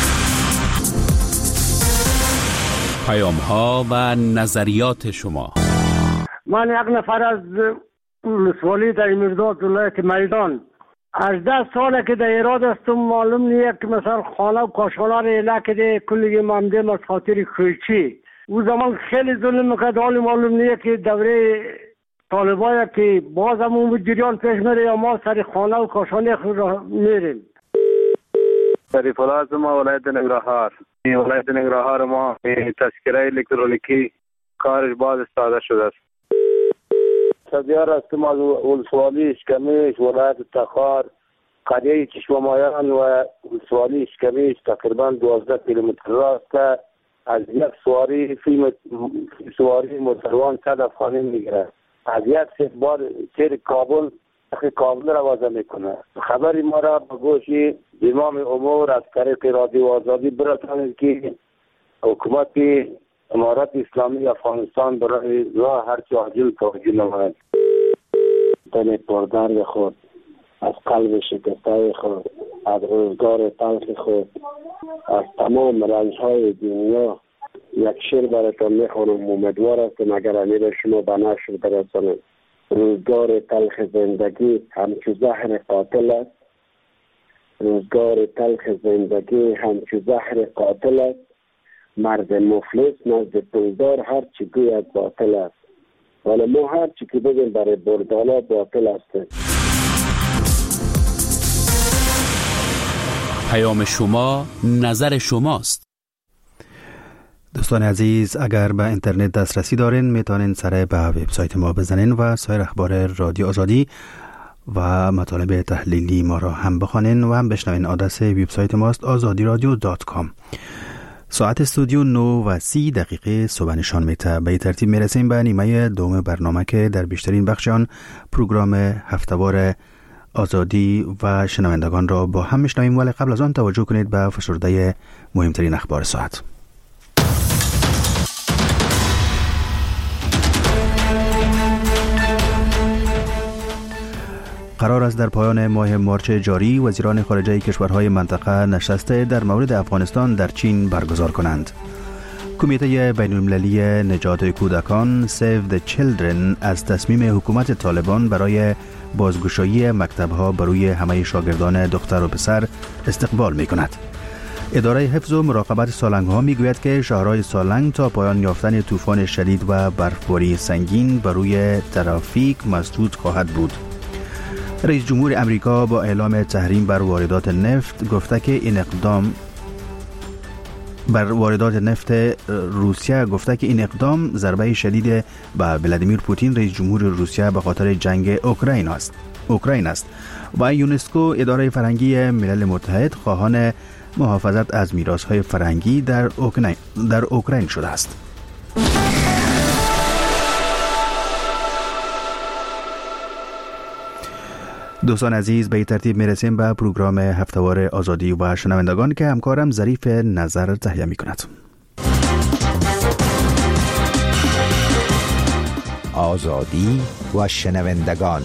پیام‌ها و نظریات شما. من یک نفر از ولسوالی در مرداد ولایت میدان 18 ساله که در ایراد هستم. معلوم نیست که مثلا خانه و کاشانه را لکه کلی مامدیم از خاطر کویچی او زمان خیلی ظلم میکرد. حالی معلوم نیست که دوره طالبایی که باز هم اون جریان پیش میره یا ما سر خانه و کاشانه خود را میریم. شریف الله از ما ولایت ننگرهار. ولایت ننگرهار ما تذکره الکترونیکی کارش باز استفاده شده است. سدیار هستم از ولسوالی اشکمیش ولایت تخار قریه چشمامایان و ولسوالی اشکمیش تقریبا 12 کیلومتر راست که از یک سواری موتروان 100 افغانی میگیره. از یک بار سیر کابل را وضع میکنه. خبری ما را به گوش امام امور از طریق رادیو آزادی برسانید که حکومت امارت اسلامی افغانستان برای راه هرچی عاجل توجه نماید. دل پردرد خود، از قلب شکسته خود، از روزگار تلخ خود، از تمام رنج‌های دنیا یک شعر براتون میخوانم. امیدوار هستم اگر امیر شما به نشر برسانید. روزگار تلخ زندگی همچو زهر قاتل است. روزگار تلخ زندگی همچو زهر قاتل است. مرد مفلس نزد پولدار هر چی گوید باطل است. ولی ما هر چی که بگیم برای بردالا باطل است. پیام شما نظر شماست. دوستان عزیز، اگر به اینترنت دسترسی دارین میتونین سر به وبسایت ما بزنین و سایر اخبار رادیو آزادی و مطالب تحلیلی ما را هم بخوانین و هم بشنوین. آدرس وبسایت ماست azadiradio.com. ساعت استودیو 9:30 صبح نشان میده. به ترتیب میرسیم به نیمه دوم برنامه که در بیشترین بخش آن پروگرام هفته‌وار آزادی و شنوندگان را با هم میشنویم، ولی قبل از آن توجه کنید به فشرده مهمترین اخبار ساعت. قرار است در پایان ماه مارچ جاری وزیران خارجه کشورهای منطقه نشست در مورد افغانستان در چین برگزار کنند. کمیته بین‌المللی نجات کودکان Save the Children از تصمیم حکومت طالبان برای بازگشایی مکتب‌ها برای همه شاگردان دختر و پسر استقبال می‌کند. اداره حفظ و مراقبت سالنگ‌ها می‌گوید که شهرهای سالنگ تا پایان یافتن طوفان شدید و برفباری سنگین بروی ترافیک مسدود خواهد بود. رئیس جمهور امریکا با اعلام تحریم بر واردات نفت گفته که این اقدام ضربه شدید به ولادیمیر پوتین رئیس جمهور روسیه به خاطر جنگ اوکراین است و یونسکو اداره فرهنگی ملل متحد خواهان محافظت از میراث‌های فرهنگی در اوکراین شده است. دوستان عزیز، به ترتیب میرسیم به پروگرام هفته‌وار آزادی و شنوندگان که همکارم ظریف نظر تهیه می‌کند. آزادی و شنوندگان.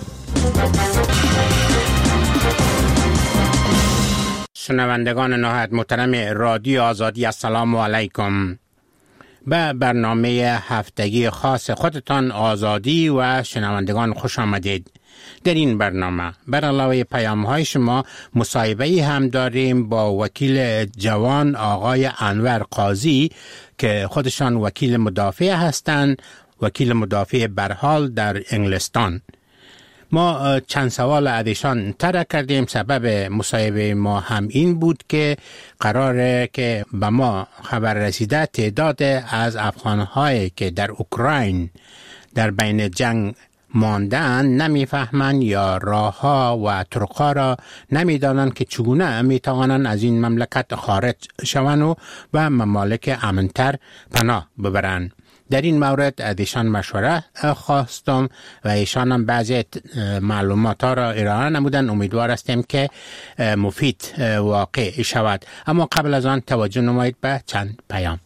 شنوندگان نهایت محترم رادیو آزادی، السلام علیکم. به برنامه هفتگی خاص خودتان آزادی و شنوندگان خوش آمدید. در این برنامه بر علاوه پیام‌های شما مصاحبه‌ای هم داریم با وکیل جوان آقای انور قاضی که خودشان وکیل مدافع هستند، وکیل مدافع برحال در انگلستان. ما چند سوال ازشان طرح کردیم. سبب مصاحبه ما هم این بود که قراره که به ما خبر رسیده تعداد از افغان‌هایی که در اوکراین در بین جنگ ماندن نمیفهمند یا راه‌ها و طرق‌ها را نمیدانند که چگونه میتوانند از این مملکت خارج شوند و ممالک امن‌تر پناه ببرند. در این مورد از ایشان مشوره خواستم و ایشان هم بعضی معلومات ها را ارائه نمودند. امیدوار هستیم که مفید واقع شود. اما قبل از آن توجه نمایید به چند پیام.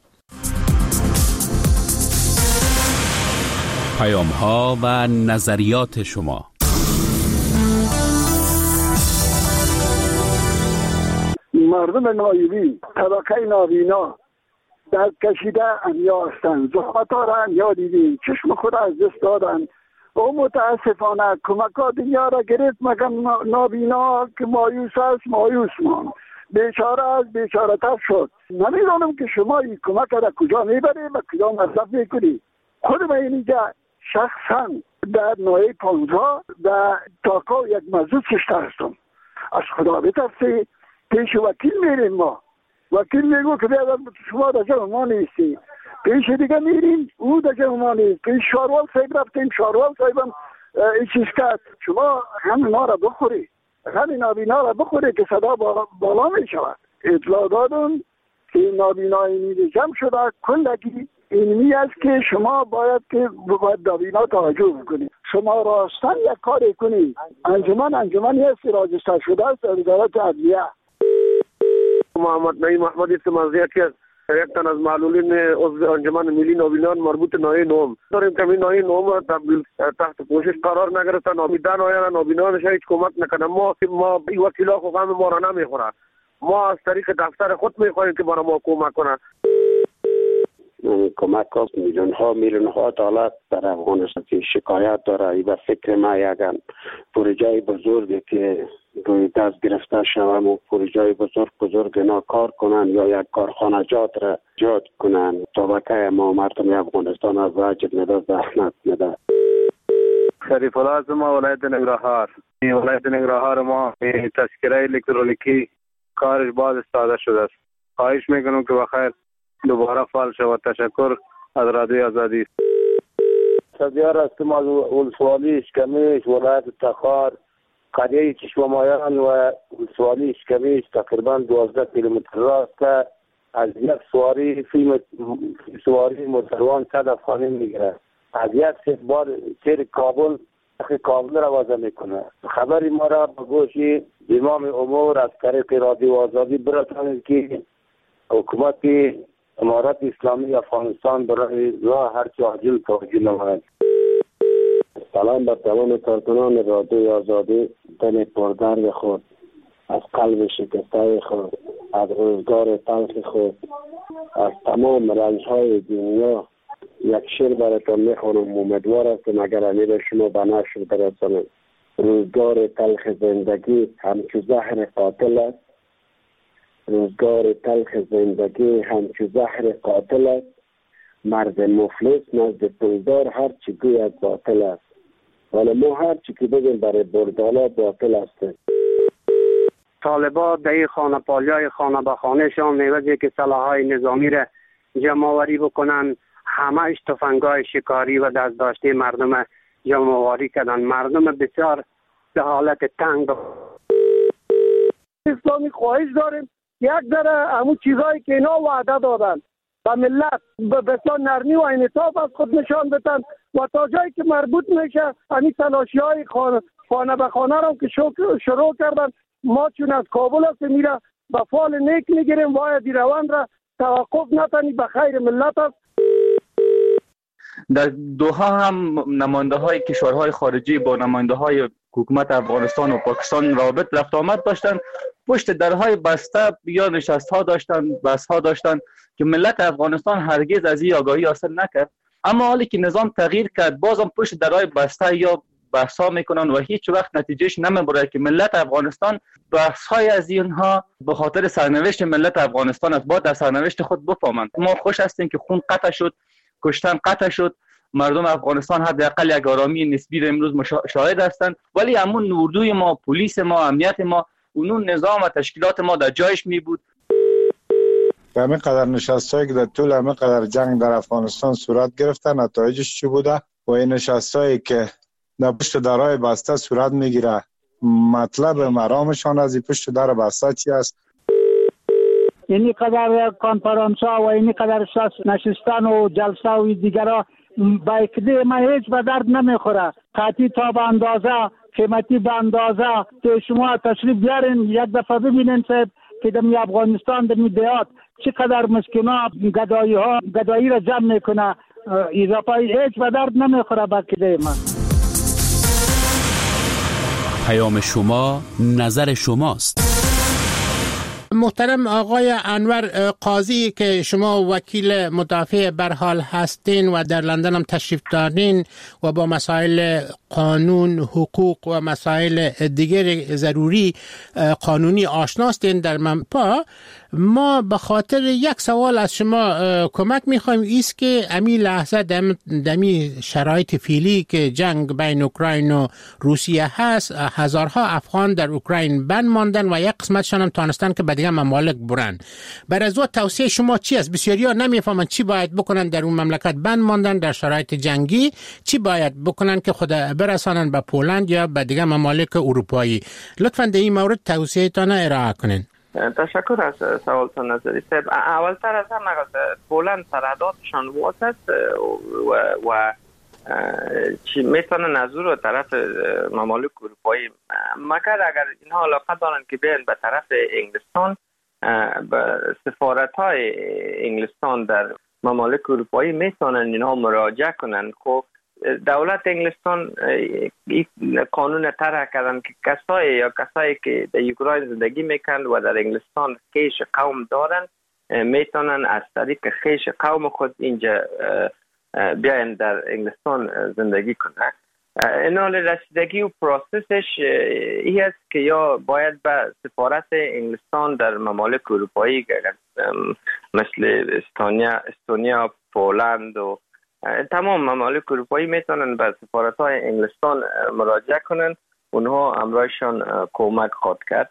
پیام ها و نظریات شما. مردم نایبی، طبقه نابینا در کشیده انیا هستند. زحمت‌ها را انیا دیدیم، چشم خود از دست دادن و متاسفانه کمک ها دنیا را گرفت، مگر نابینا که مایوس است مایوس ماند، بیچاره است بیچاره تر شد. نمیدانم که شما این کمک را کجا میبرید و کجا مصرف میکنید. خود من اینجا شخصا در نوعی 15 در تاکا یک مزدود کشته هستم. از خدا بترسید پیش وکیل میریم. ما وکیل میگو که شما در جمع ما نیستی، پیش دیگه میریم او در جمع ما نیست، پیش شاروال صاحب رفتیم، شاروال صاحبم این چیز کرد. شما همین ما را بخوری، همین نابینا را بخوری که صدا بالا می شود. اطلاع دادم که نابینای نیده جمع شده کلگی اینمی است که شما باید که باید نابینا توجه بکنید. شما راستن یک کاری کنید. انجمنی است راجستر شده است در وزارت عدلیه. محمد نعیم احمدی سمازیه که یک تن از معلولین عضو انجمن ملی نابینان مربوط نوع نوم داریم که این نوع نوم تبدیل تحت پوشش قرار نگرفتن. نامیدان آیا نابینانش هیچ کمک نکنه. ما این وکیلا خواه ما را نمیخوره. ما از طریق دفتر خود میخواهیم که برای ما کمک کنه. کمک هست میلیون ها دلار در افغانستان شکایت داره. ای به فکر ما یک پروژه بزرگی که روی دست گرفته شوم و پروژه بزرگ اینا کار کنن یا یک کارخانه جات را جات کنن. طبقه ما مردم افغانستان از واجب نده، زحمت نده. شریف الله از ما ولایت ننگرهار. ولایت ننگرهار ما تذکره الکترونیکی کارش باز استاده شده است. خواهش میکنم که بخیر دوباره فعال شود. تشکر از رادیو آزادی. سردیار هستم از ولسوالی اشکمیش ولایت تخار. قریه چشمامایان و ولسوالی اشکمیش تقریبا 12 کیلومتر راست از یک سواری سواری موتروان 100 افغانی میگیره. از یک بار سیر کابل را وضع میکنه. خبری ما را به گوش امام امور از طریق رادیو آزادی برسانید که حکومت امارت اسلامی افغانستان برای راه هرچه عاجل توجه نماید. سلام بر تمام کارکنان رادیو آزادی. دل پردرد خود، از قلب شکسته خود، از روزگار تلخ خود، از تمام رنج‌های دنیا یک شعر براتون میخوانم. امیدوار هستم اگر امید شما به نشر برسانم. روزگار تلخ زندگی همچو زهر قاتل است. روزگار تلخ زندگی همچو زهر قاتل است. مرد مفلس نزد پولدار هر چی گوید باطل است. ولی ما هر چی که بگیم برای بردالا باطل است. طالبا در خانه پالیای خانه به خانه شان میوزی که سلاحهای نظامی را جمع آوری بکنن. همه تفنگای شکاری و دست داشته مردم جمع آوری کردن. مردم بسیار به حالت تنگ. اسلامی خواهش داریم یک ذره همون چیزایی که اینا وعده دادن و ملت بسیار نرمی و انعطاف از خود نشان بدن و تا جایی که مربوط میشه همین تلاشی های خانه به خانه را که شروع کردن. ما چون از کابل هستیم میره به فال نیک میگیریم. باید این روند را توقف نتنی به خیر ملت است. در دوحه هم نماینده های کشورهای خارجی با نماینده های حکومت افغانستان و پاکستان رابط رفت آمد داشتن. پشت درهای بسته یا نشست ها داشتن، بحث ها داشتن که ملت افغانستان هرگز از این آگاهی حاصل نکرد. اما حالی که نظام تغییر کرد بازم پشت درهای بسته یا بحث ها میکنن و هیچ وقت نتیجهش نمیبره که ملت افغانستان بحث های از اینها به خاطر سرنوشت ملت افغانستان است. باید در سرنوشت خود بفهمند. ما خوش هستیم که خون قطع شد، کشتن قطع شد. مردم افغانستان حداقل یک آرامی نسبی را امروز شاهد هستند. ولی همون اردوی ما، پلیس ما، امنیت ما، اون نظام و تشکیلات ما در جایش می بود. همین قدر نشستایی که در طول همین قدر جنگ در افغانستان صورت گرفتن نتایجش چی بوده و این نشستایی که در پشت درهای بسته صورت میگیره مطلب مرامشان از این پشت در بسته چی است؟ اینی قدر کنفرانس ها و اینی قدر نشستن و جلسه و دیگرها با اکده ما هیچ به درد نمیخوره. قطعی تا به اندازه، قیمتی به اندازه که شما تشریف بیارین یک دفعه ببینین صاحب که در افغانستان در دیات چقدر مسکینا گدایی را جمع میکنه. اضافه هیچ به درد نمیخوره با اکده ما. پیام شما نظر شماست. محترم آقای انور قاضی که شما وکیل مدافع برحال هستین و در لندن هم تشریف دارین و با مسائل قانون، حقوق و مسائل دیگر ضروری قانونی آشناستین در منپا، ما به خاطر یک سوال از شما کمک میخوایم. ایست که امی لحظه دمی شرایط فعلی که جنگ بین اوکراین و روسیه هست، هزارها افغان در اوکراین بند ماندن و یک قسمتشان هم تانستن که به دیگه ممالک برن. بر از توصیه شما چی است؟ بسیاریا نمیفهمن چی باید بکنن در اون مملکت بند ماندن در شرایط جنگی، چی باید بکنن که خود برسانن به پولند یا به دیگه ممالک اروپایی. لطفاً در این مورد توصیه‌تان ارائه کنین. تشکر از سوالتان نظری صاحب. اولتر از همه پولند سرحداتشان واس است و چی میتونن از او طرف ممالک اروپایی، مگر اگر اینها علاقه دارن که بیان به طرف انگلستان، به سفارت های انگلستان در ممالک اروپایی میتونن اینها مراجعه کنن. خب دولت انگلستان قانون طرح کردن که کسایی که در اوکراین زندگی میکنن و در انگلستان خیش قوم دارن میتونن از طریق خیش قوم خود اینجا بیاین در انگلستان زندگی کنن. این حال رسیدگی و پروسسش ای است که یا باید به سفارت انگلستان در ممالک اروپایی مثل استونیا، پولند و تمام ممالک اروپایی میتونن به سفارت‌های انگلستان مراجعه کنن. اونها امرایشان کمک خواهد کرد.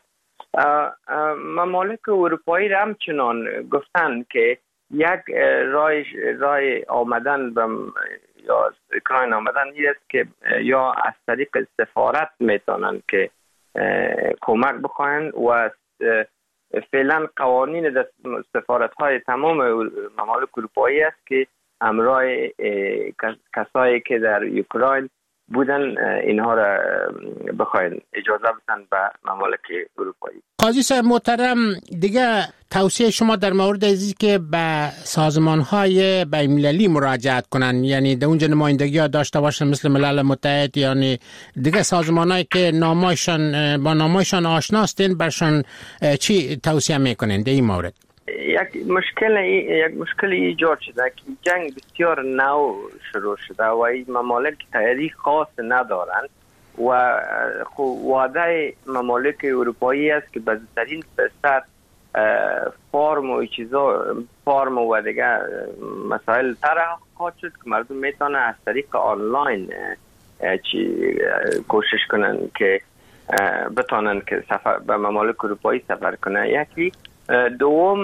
ممالک اروپایی را همچنان گفتن که یک راه آمدن به یا اوکراین آمدن این است که یا از طریق سفارت میتونن که کمک بخواین و فعلا قوانین سفارت های تمام ممالک اروپایی است که همراه کسایی که در اوکراین بودن اینها را بخواین اجازه بدن به ممالک اروپایی. قاضی صاحب محترم، دیگه توصیه شما در مورد ازی که به سازمان‌های بین‌المللی مراجعت کنن، یعنی در اونجا نمایندگی ها داشته باشن مثل ملل متحد، یعنی دیگه سازمان‌هایی که با نامایشان آشناستین برشان چی توصیه میکنین در این مورد؟ یک مشکل ایجاد شده که جنگ بسیار نو شروع شده و این ممالک تاریخ خاص ندارند و وعده ممالک اروپایی است که بزرگترین فرصت فرم و دیگه مسائل طرح خواهد شد که مردم میتونه از طریق آنلاین کوشش کنن که بتونن که به ممالک اروپایی سفر کنن. یکی دوم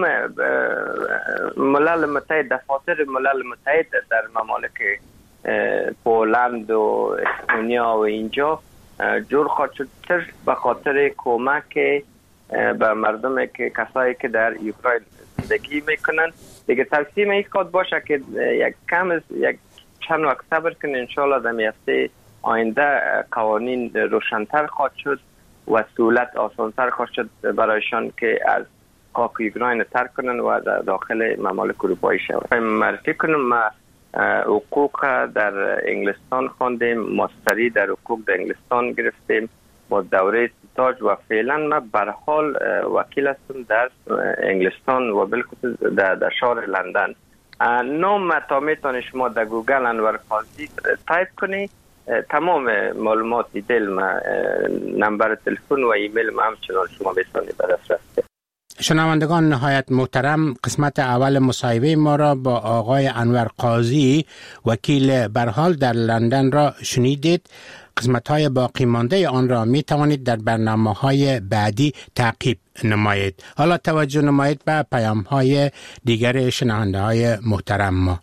ملل متحد، دفاتر ملل متحد در ممالک پولند و استونیا و اینجا جور خواهد شد به خاطر کمک به مردم که کسایی که در اوکراین زندگی میکنن. دیگه توصیه میکرد باشه که یک چند وقت صبر کنن، انشالله در هفته آینده قوانین روشن‌تر خواهد شد و سهولت آسان‌تر خواهد شد برایشان که از خاک اوکراین ترک کنن و در داخل ممالک اروپایی شوند. معرفی کنم ما حقوق در انگلستان خواندیم، ماستری در حقوق در انگلستان گرفتیم با دوره ستاج و فعلا ما برحال وکیل هستم در انگلستان و بالخصوص در شهر لندن. نام تا میتونی شما در گوگل انور قاضی تایپ کنی، تمام معلومات دیتیل ما، نمبر تلفن و ایمیل ما همچنان شما میتونی بررسی. شنوندگان نهایت محترم، قسمت اول مصاحبه ما را با آقای انور قاضی وکیل برحال در لندن را شنیدید. قسمت‌های باقی مانده آن را می توانید در برنامه‌های بعدی تعقیب نمایید. حالا توجه نمایید به پیام‌های دیگر شنونده‌های محترم ما.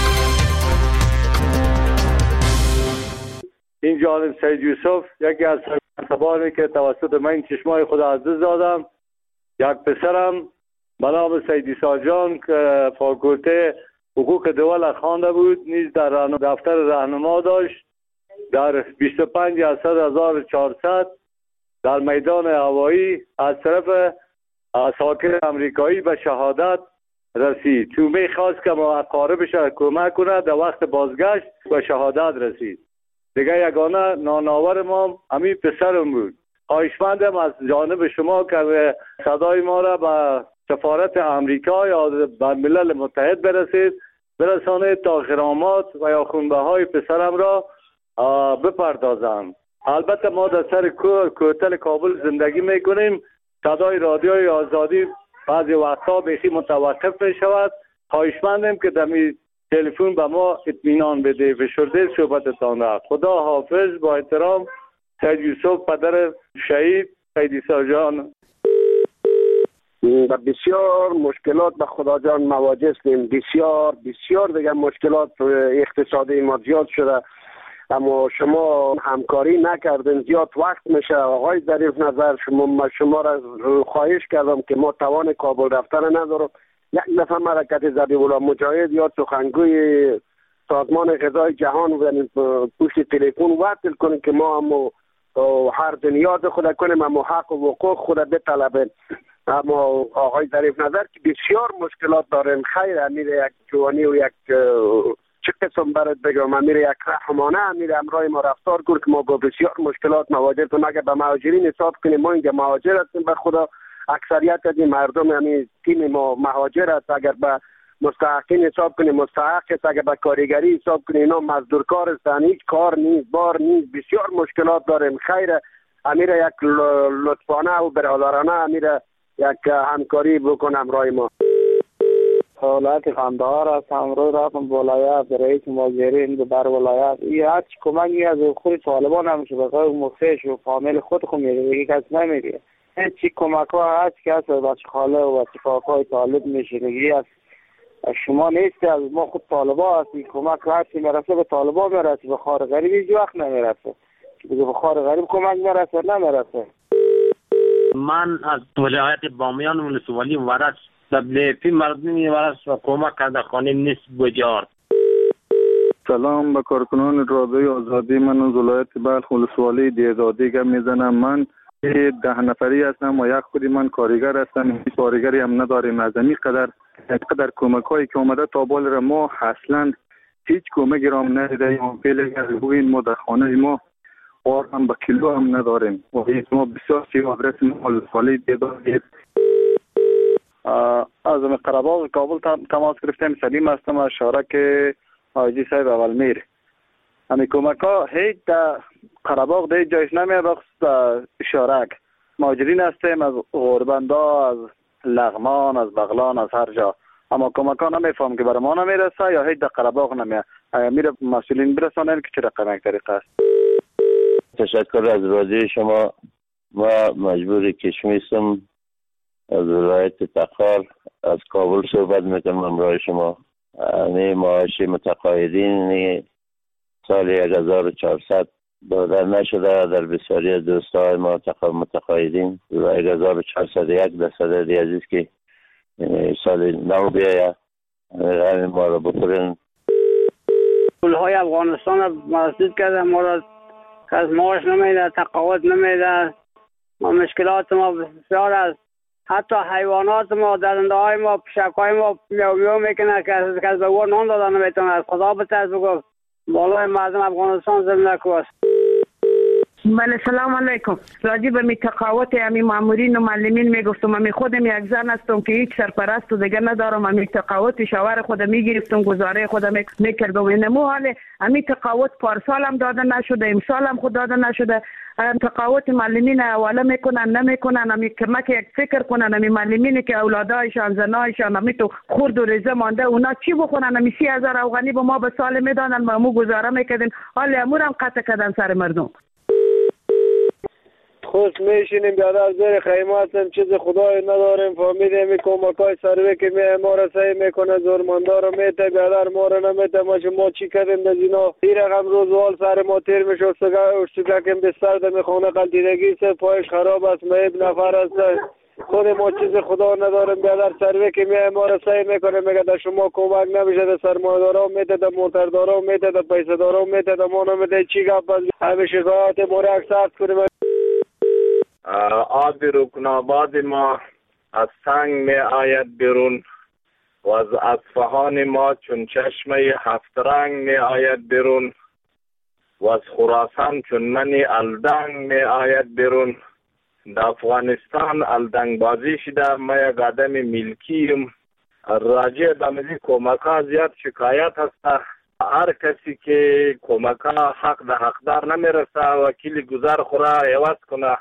این جانب سید یوسف، یکی از سربازانی که توسط من چشمای خود عزیز دادم. یک پسرم به نام سید عیسی جان که فاکولته حقوق دول خوانده بود، نیز در دفتر راهنما داشت. در 25/100/1400 در میدان هوایی از طرف ساکن امریکایی به شهادت رسید. تو میخواست که ما اقاربش کمک کنه، در وقت بازگشت به شهادت رسید. دیگه یگانه ناناور ما همین پسرم بود. خواهشمندم از جانب شما که صدای ما را به سفارت امریکا یا به ملل متحد برسانید تا غرامات و یا خونبه های پسرم را بپردازم. البته ما در سر کوتل کابل زندگی میکنیم. صدای رادیوی آزادی بعضی وقتا بیخی متوقف می شود. خواهشمندم که دمی تلفن به ما اطمینان بده. فشرده صحبتتان را. خدا حافظ. با احترام، سید یوسف، پدر شهید سید عیسی جان. بسیار مشکلات به خدا جان مواجه هستیم. بسیار دیگه مشکلات اقتصادی ما زیاد شده، اما شما همکاری نکردین، زیاد وقت میشه. آقای ظریف نظر، شما را خواهش کردم که ما توان کابل رفتن ندارم. یک دفعه حرکت ذبیح الله مجاهد یا سخنگوی سازمان غذای جهان و پشت تلفن وصل کنیم که ما هم هر دنیا خود کنیم، اما حق و حقوق خود بطلبیم. اما آقای ظریف نظر که بسیار مشکلات داریم. خیر امیر یک جوانی و یک چه قسم برات بگم، امیر یک رحمانه، امیر امرای ما رفتار کرد که ما با بسیار مشکلات مواجه هستیم. اگر به مهاجرین حساب کنیم، ما اینجا مهاجر هستیم به خدا. اکثریت از این مردم همین تیم ما مهاجر است. اگر به مستحقین حساب کنیم مستحق است، اگر به کارگری حساب کنیم اینا مزدور کار هستند، هیچ کار نیست، بار نیست. بسیار مشکلات داریم. خیر امیر یک لطفانه و برادرانه امیر یک همکاری بکنم امرای ما. حالت قندهار است. امروز رفتم ولایت رئیس مهاجرین در ولایت این هیچ کمکی از خود طالبان نمیشه. بخاطر مخیش و فامیل خود میگه، کسی نمیگه. چی کمک ها هست که از بچه خاله و بچه کاکای طالب میشنگی از شما نیست، از ما خود طالبا هستیم. کمک هرچی میرسه به طالبا میرسه، به خار غریب هیچ وقت نمیرسه. به خار غریب کمک میرسه نمیرسه. من از ولایت بامیان ولسوالی ورش دبلیفی مردمی ورش و کمک کرده خانه نیست بجار. سلام به کارکنان رادیوی آزادی. من از ولایت بلخ ولسوالی دیزادی گپ میزنم. من 10 نفری هستم و یک خودی من کارگر هستم. کارگری هم نداریم. از این قدر کمک هایی که اومده تا بال را ما اصلا هیچ کمکی را هم ندیدیم. فعلا بگوین ما در خانه ما آر هم به کیلو هم نداریم و ما بسیار سی آدرس ما ولسوالی دیزادی. از قره‌باغ کابل تماس گرفتیم. سلیم هستم از شارک حاجی صاحب اول میر. همین کمک ها هیچ در قره‌باغ در جایش نمیه، بخصوص شارک مهاجرین هستیم از غربندا، از لغمان، از بغلان، از هر جا. اما کمک ها نمیفهم که برای ما نمیرسه یا هیچ در قره‌باغ نمیه. میره مسئولین برسانن که چه رقم یک طریقه است. تشکر از رادیو شما. ما مجبور کشمیستم از ولایت تخار از کابل صحبت میکنم همراه شما. معاش متقاعدین سال 1400 داده نشده در بسیاری از دوستای ما متقاعدین و 1401 درصد عزیز که سال نو بیاید همین ما را بخورین. پولهای افغانستان را مسدود کرده، ما را از معاش نمیده، تقاعد نمیده. ما مشکلات ما بسیار است. حتی حیوانات ما، درنده های ما، پشک های ما میو میکنه که از به او نان دادن نمیتونه. از خدا بترس بگو بالای مردم افغانستان زنده کواست. بله سلام علیکم. راجع به می تقاوت امی مامورین و معلمین میگفتم. امی خودم یک زن هستم که هیچ سرپرست و دیگه ندارم. امی تقاوت شوهر خودم میگرفتم، گزاره خودم میکردم. اینمو حال امی تقاوت پارسال هم داده نشده، امسال هم خود داده نشده. تقاوت معلمین اولا میکنن نمیکنن. امی کمک یک فکر کنن. امی معلمین که اولادایشان زنایشان امی تو خورد و ریزه مانده، اونا چی بخونن؟ امی 30,000 افغانی به ما به سال میدادن، ما مو گزاره میکردیم. حال امور هم قطع کردن سر مردم. خود میشینیم بیادر زیر خیمه هستیم، چیز خدای نداریم. فهمیدیم این کمکای سروی که ما را سعی میکنه زورمنده رو میته، بیادر ما را نمیته. ما چی کردیم در اینا؟ این رقم روزوال سر ما تیر میشه، اشتگاکیم بستر در میخونه قلدیدگی سه پایش خراب است، مهب نفر است. خود ما چیز خدا نداریم بیادر. سروی که ما را سعی میکنه میگه در شما کمک نمیشه، در سرمایه‌دارا میته، در موتردارا میته، در پیسه‌دارا میته، در ما نمیته. چی گپ است؟ همه شکایات ما را اکسپت کنیم. آب رکناباد ما از سنگ می آید بیرون و از اصفهان ما چون چشمه 7 رنگ می آید بیرون و از خراسان چون منی الدنگ می آید بیرون. در افغانستان الدنگ بازی شده. ما یک آدم ملکیم. راجع به مزید کمک ها زیاد شکایت هست. هر کسی که کمک ها حق ده حقدار نمیرسه وکیل گذار خورا عوض کنه.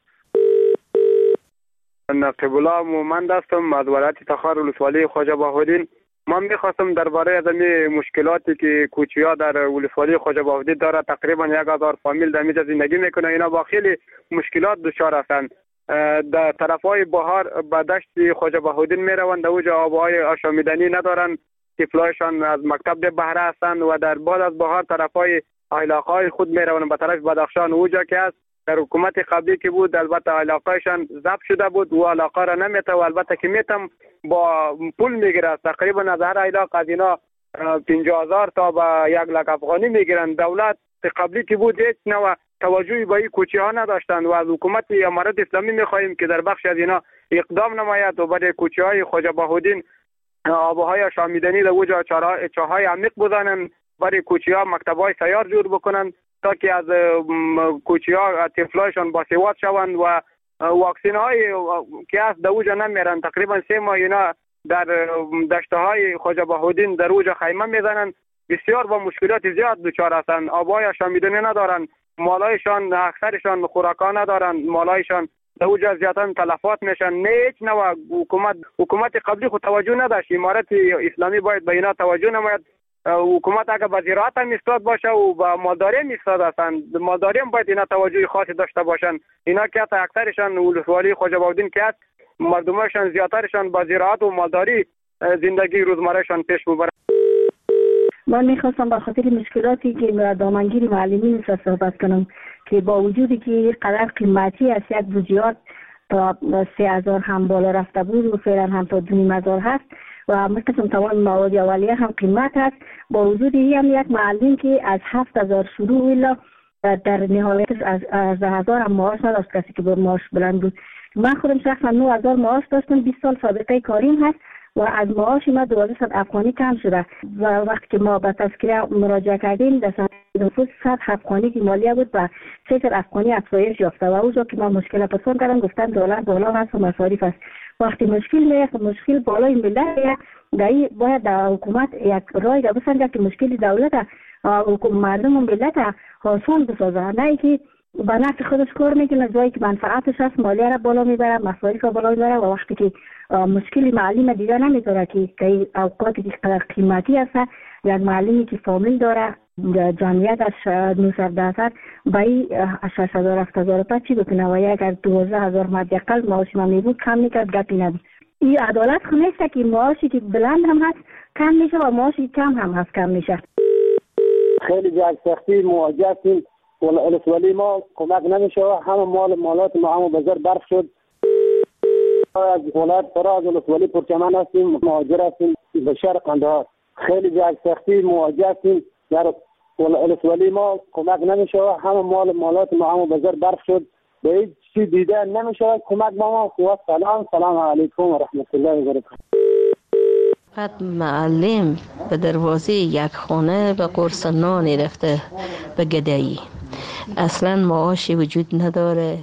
نقیب الله مومند هستم از ولایت تخار ولسوالی خواجه بهاءالدین. من میخواستم درباره از این مشکلاتی که کوچیا در ولسوالی خواجه بهاءالدین داره، تقریبا 1000 فامیل در اینجا زندگی میکنه. اینا با خیلی مشکلات دچار هستند. در طرفای بهار به دشت خواجه بهاءالدین میروند، اوجا آبهای آشامیدنی ندارن، طفلایشان از مکتب به بهره هستند و در بعد از بهار طرفای علاقه خود میروند به طرف بدخشان. اوجا که است در حکومت قبلی که بود البته علاقهشان ضبط شده بود و علاقه را نمیته و البته که میتم با پول میگیره. تقریبا از هر علاقه از اینا 50,000 تا به 100,000 افغانی میگیرن. دولت قبلی که بود هیچ نوع توجهی به این کوچه ها نداشتند و از حکومت امارت اسلامی میخواهیم که در بخش از اینا اقدام نماید و برای کوچه های خواجه بهاءالدین آبهای شامیدنی در اوجا چاهای عمیق بزنن، برای کوچه ها مکتب های سیار جور بکنن تا که از کوچه ها طفلایشان باسواد شوند و واکسین های که از در اوجا نمیرن. تقریبا 3 ماه اینا در دشته های خواجه بهاءالدین در اوجا خیمه میزنن. بسیار با مشکلات زیاد دچار هستند. آبهای شامیدنی ندارن، مالایشان اکثرشان خوراکا ندارن، مالایشان در اوجا زیادن تلفات میشن. نه هیچ نوع حکومت قبلی خود توجه نداشت. امارت اسلامی باید به اینا توجه نماید حکومت اگر به زراعت هم ایستاد باشه و به مالداری هم ایستاد هستند، مالداری هم باید اینا توجه خاصی داشته باشن. اینا که اکثرشان ولسوالی خواجه باودین که مردمشان زیاترشان با زراعت و مالداری زندگی روزمرهشان پیش ببرن. من میخواستم به خاطر مشکلاتی که دامنگیر معلمین صحبت کنم که با وجودی که قدر قیمتی است، یک بودجه تا 3000 هم بالا رفته بود و فعلا هم تا 2500 هست و مثل تمام مواد اولیه هم قیمت هست. با وجودی هم یک معلم که از 7000 شروع الا در نهایت از 1000 هم معاش نداشت، کسی که با معاش بلند بود. من خودم شخصا 9000 معاش داشتم، 20 سال سابقه کاریم هست و از معاش ما 1200 افغانی کم شده و وقتی که ما به تذکره مراجعه کردیم در سنت نفوس 100 افغانی که مالیه بود و 300 افغانی افزایش یافته و اونجا که ما مشکل پرسان کردم گفتن دلار بالا هست و مصارف است. وقتی مشکل بالای ملت باید در حکومت یک رای را بسنجه که مشکل دولت مردم و ملت آسان بسازه، نه که به نفع خودش کار میکنه، جایی که منفعتش هست مالیه را بالا میبره، مصارف را بالا میبره و وقتی که مشکلی معلم دیگه نمیداره که اوقاتی که قدر قیمتی هست، یک معلمی که فامیل داره جمعیتش 910 با این 6000 چی بکنه و اگر 12000 مدیقل معاش ما میبود کم میکرد گپی نبود. این عدالت خو نیست که معاشی که بلند هم هست کم میشه و معاشی کم هم هست کم میشه. خیلی جای سختی مواجه هستیم، ولسوالی ما کمک نمیشه، همه مالات ما هم بازار برق شد. از ولایت فراز ولسوالی پرچمن هستیم، مهاجر هستیم به شهر قندهار. خیلی جای سختی مواجه هستیم، در ولسوالی ما کمک نمیشه، همه مالات ما هم بازار برق شد. به هیچ چیز دیده نمیشه کمک ما. سلام علیکم و رحمت الله و برکاته. فقط معلم به دروازه یک خانه به قرص نانی رفته به گدایی، اصلا معاشی وجود نداره.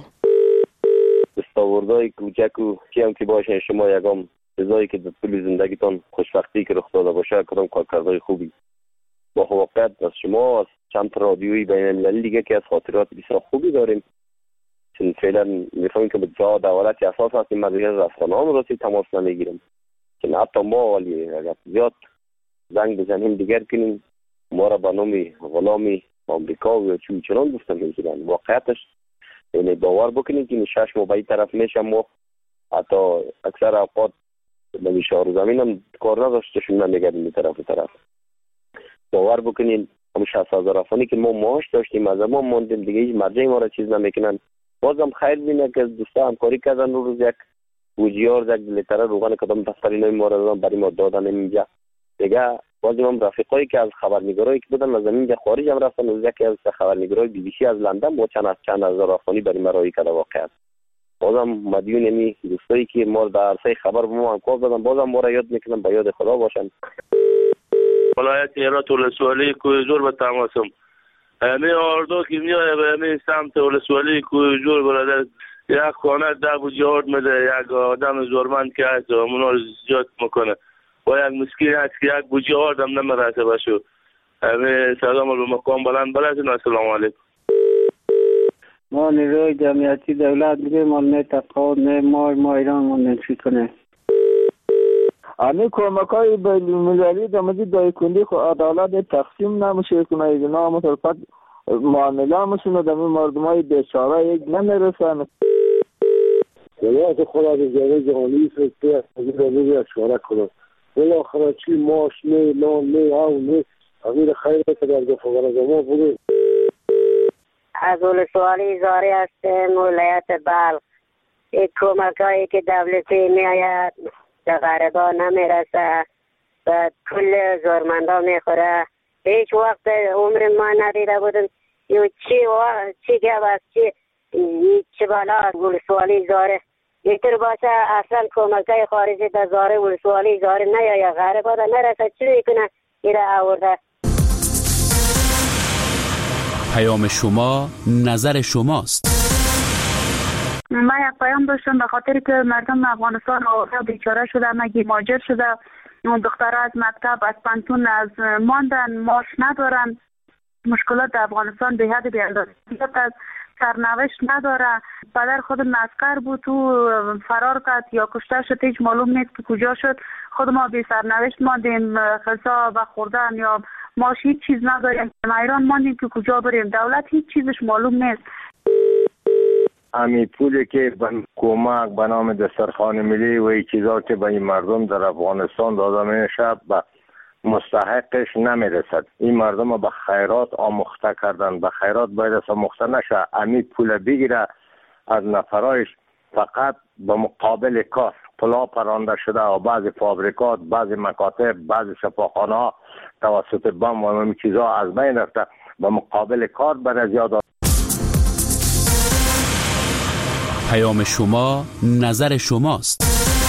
دستاوردهای کوچک و کیم که باشه شما یکم چیزایی که در طول زندگیتان خوشبختی که رخ داده باشه کدام کارکردهای خوبی با واقعیت از شما از چند تا رادیویی بین المللی دیگه که از خاطرات بسیار خوبی داریم، چون فعلا میفهمیم که به جا دولتی اساس هستیم، ما دیگه رسانه هم راسی تماس نمیگیریم، چون حتی ما ولی اگر زیاد زنگ بزنیم دیگر کنیم ما را به نام غلامی آمریکا و چنان گفتن میگیرن. واقعیتش یعنی باور بکنید که 6 ماه به این طرف میشم ما حتی اکثر اوقات به شهر زمین هم کار نداشتشون نمیگردیم طرف باور بکنین هم 60000 افغانی که ما معاش داشتیم از ما موندیم دیگه هیچ مرجع ما را چیز نمیکنن. بازم خیر بینه که دوستا همکاری کردن روز یک بوجیار یک لیتر روغن کدام دفتری نمی ما را برای ما دادن اینجا دیگه. بازم هم رفیقایی که از خبرنگارایی که بودن از اینجا خارج هم رفتن، روز یک از خبرنگارای بی بی سی از لندن با چند هزار افغانی برای ما رای کرده واقعا. بازم مدیون یعنی دوستایی که ما در عرصه خبر به ما همکار دادن بازم ما را یاد میکنم به یاد خدا باشن. ولایت هرات ولسوالی کوه زور به تماسم همه آردو که میایه به همه سمت ولسوالی کوه زور برادر یک خانه 10 بوجهارد میده، یک آدم زورمند که هست و منو زیاد میکنه و یک مسکین هست که یک بوجهارد هم نمیرسه بشو. همه سلام به مقام بلند برسین. السلام علیکم. ما نیروی جمعیتی دولت بگه ما نه تقاعد نه ما ایران ما نفی کنه. همه کمک های بین‌المللی در مورد دایکنده خو عدالت تقسیم نمیشه کنه، اینا مطلقات معامله میشونه در مردم های بیچاره یک نمیرسن. ولایت خود از جامعه جهانی فرسته از این روی اشاره کنه بالاخره چی ماش نه لان نه او نه امیر خیر که در گفتگو از ما بوده. از ولسوالی زاری هستیم ولایت بلخ. این کمک هایی که دولتی میآید در غریبان نمیرسه و کل زورمندا میخوره. هیچ وقت عمر ما ندیده بودم چی گپ است چی بالا ولسوالی زاره اینطور باشه اصلا کمک های خارجی در زاره ولسوالی زاره نیاید غریبا در نرسه چی کنه ایره آورده. پیام شما نظر شماست. من یک پیام داشتم به خاطر که مردم افغانستان آورده بیچاره شده، مگی مهاجر شده، اون دخترها از مکتب از پانتون از ماندن، معاش ندارن. مشکلات در افغانستان به حد بی‌اندازه از سرنوشت نداره. پدر خود عسکر بود تو فرار کرد یا کشته شد، هیچ معلوم نیست که کجا شد. خود ما بی سرنوشت ماندیم، غذا و خوردن یا ما هیچ چیز نداریم، ایران ماندیم که کجا بریم، دولت هیچ چیزش معلوم نیست. امی پولی که کمک به نام دسترخوان ملی و این چیزا که به این مردم در افغانستان داده میشه به مستحقش نمیرسد. این مردم به خیرات آموخته کردن، به خیرات باید آموخته نشه. امی پول بگیره از نفرایش فقط به مقابل کار پلا پرانده شده و بعضی فابریکات، بعضی مکاتب، بعضی شفاخانه ها توسط بم و این چیزا از بین رفته، به مقابل کار برای زیاد. پیام شما نظر شماست.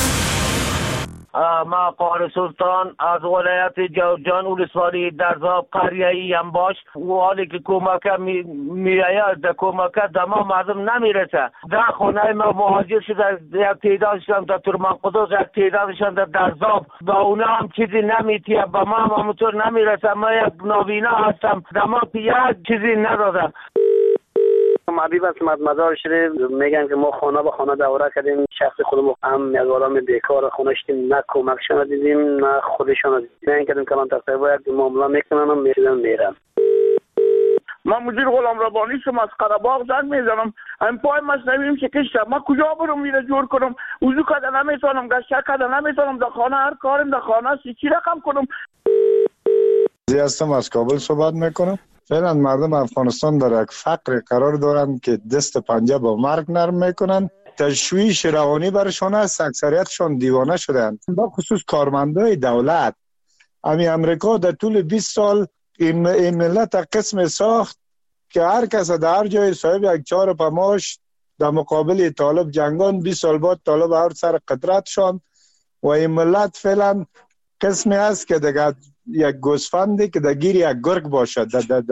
ما قاری سلطان از ولایت جوزجان ولسوالی درزاب قریه انباش و حالی که کمک میآید در کمک در ما مردم نمیرسه. در خانه ما مهاجر شده، یک تعدادشان در ترمان قدس، یک تعدادشان در درزاب، با اونا هم چیزی نمیتیه، با ما هم همونطور نمیرسه. ما یک نابینا هستم، در ما یک چیزی ندادم. معبیب است مدار شده، میگن که ما خانه به خانه دوره کردیم، شخص خودمون هم یک آدم بیکار خونه شدیم، نه کمکشان دیدیم نه خودشان دیدیم، نه کردیم کلان تقریبا یک معامله میکنن و میرن. من مدیر غلام ربانی شما از قره‌باغ زنگ میزنم. این پای مصنویم شکسته، من کجا برم میره جور کنم؟ وضو کده نمیتونم، گشت کده نمیتونم، در خانه هر کارم در خانه چی رقم کنم؟ هستم از کابل صحبت میکنم. فعلا مردم افغانستان در یک فقر قرار دارند که دست پنجه با مرگ نرم میکنند. تشویش روانی برشان است، اکثریتشان دیوانه شدند. با خصوص کارمندای دولت. امی امریکا در طول 20 سال این ملت قسم ساخت که هر کس در هر جای صاحب یک 4 پماش در مقابل طالب جنگان. 20 سال بعد طالب هر سر قدرت شان و این ملت فعلا قسمی است که دیگه یک گوسفندی که در گیر یک گرگ باشد.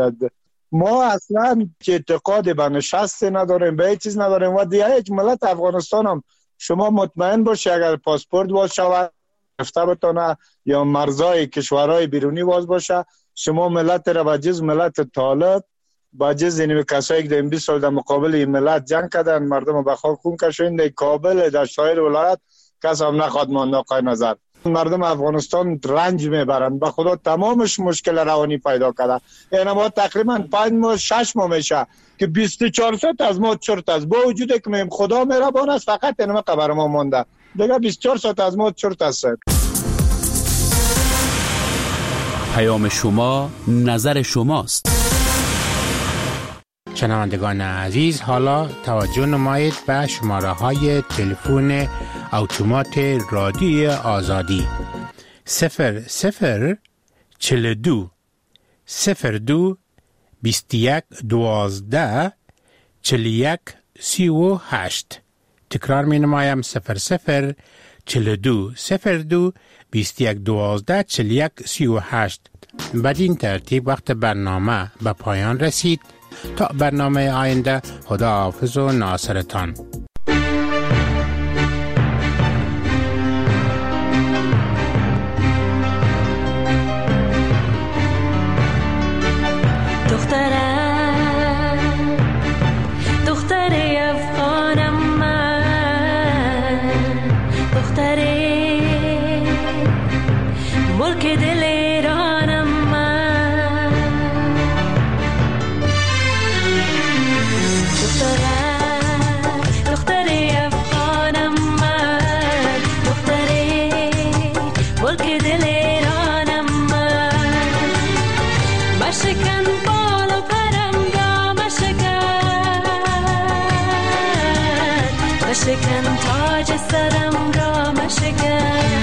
ما اصلا که اعتقاد به نشست نداریم، به هیچ چیز نداریم و دیگه یک ملت افغانستان هم شما مطمئن باشی اگر پاسپورت باز شود رفته بتانه یا مرزای کشورهای بیرونی باز باشه، شما ملت را به جز ملت طالب با جز اینمی کسایی که در 20 سال در مقابل این ملت جنگ کردن، مردم به خاک خون کشیدن، در کابل در شایر ولایت کس هم نخواد مانده آقای نظر. مردم افغانستان رنج میبرند، به خدا تمامش مشکل روانی پیدا کرده. یعنی ما تقریبا 5 ماه 6 ماه میشه که 24 ساعت از ما چرت است، با وجودی که میم خدا مهربان است فقط اینما خبر ما مونده دیگه 24 ساعت از ما چرت است. پیام شما نظر شماست. شنوندگان عزیز، حالا توجه نمایید به شماره های تلفن اتومات رادیوی آزادی 00 42 02 21 12 41 38. تکرار می نمایم 00 42 02 21 12 41 38. بدین ترتیب وقت برنامه به پایان رسید. تا برنامه آینده، خدا حافظ و ناصرتان. دختر افغانم من، دختر ملک دل ایرانم من، دختر افغانم من، دختر ملک دل ایرانم من. مشکن بال و پرم را مشکن، مشکن تاج سرم را مشکن،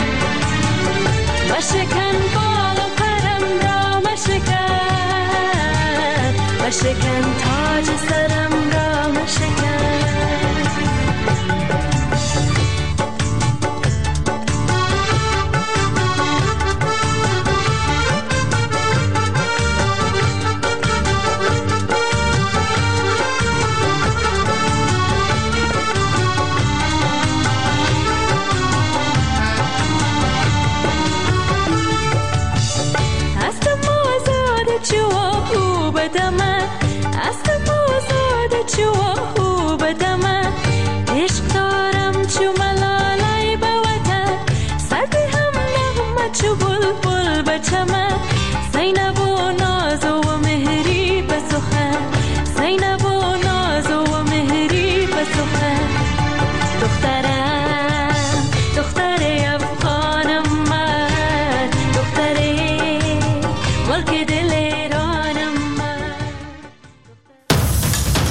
مشکن بال و پرم را مشکن، مشکن تاج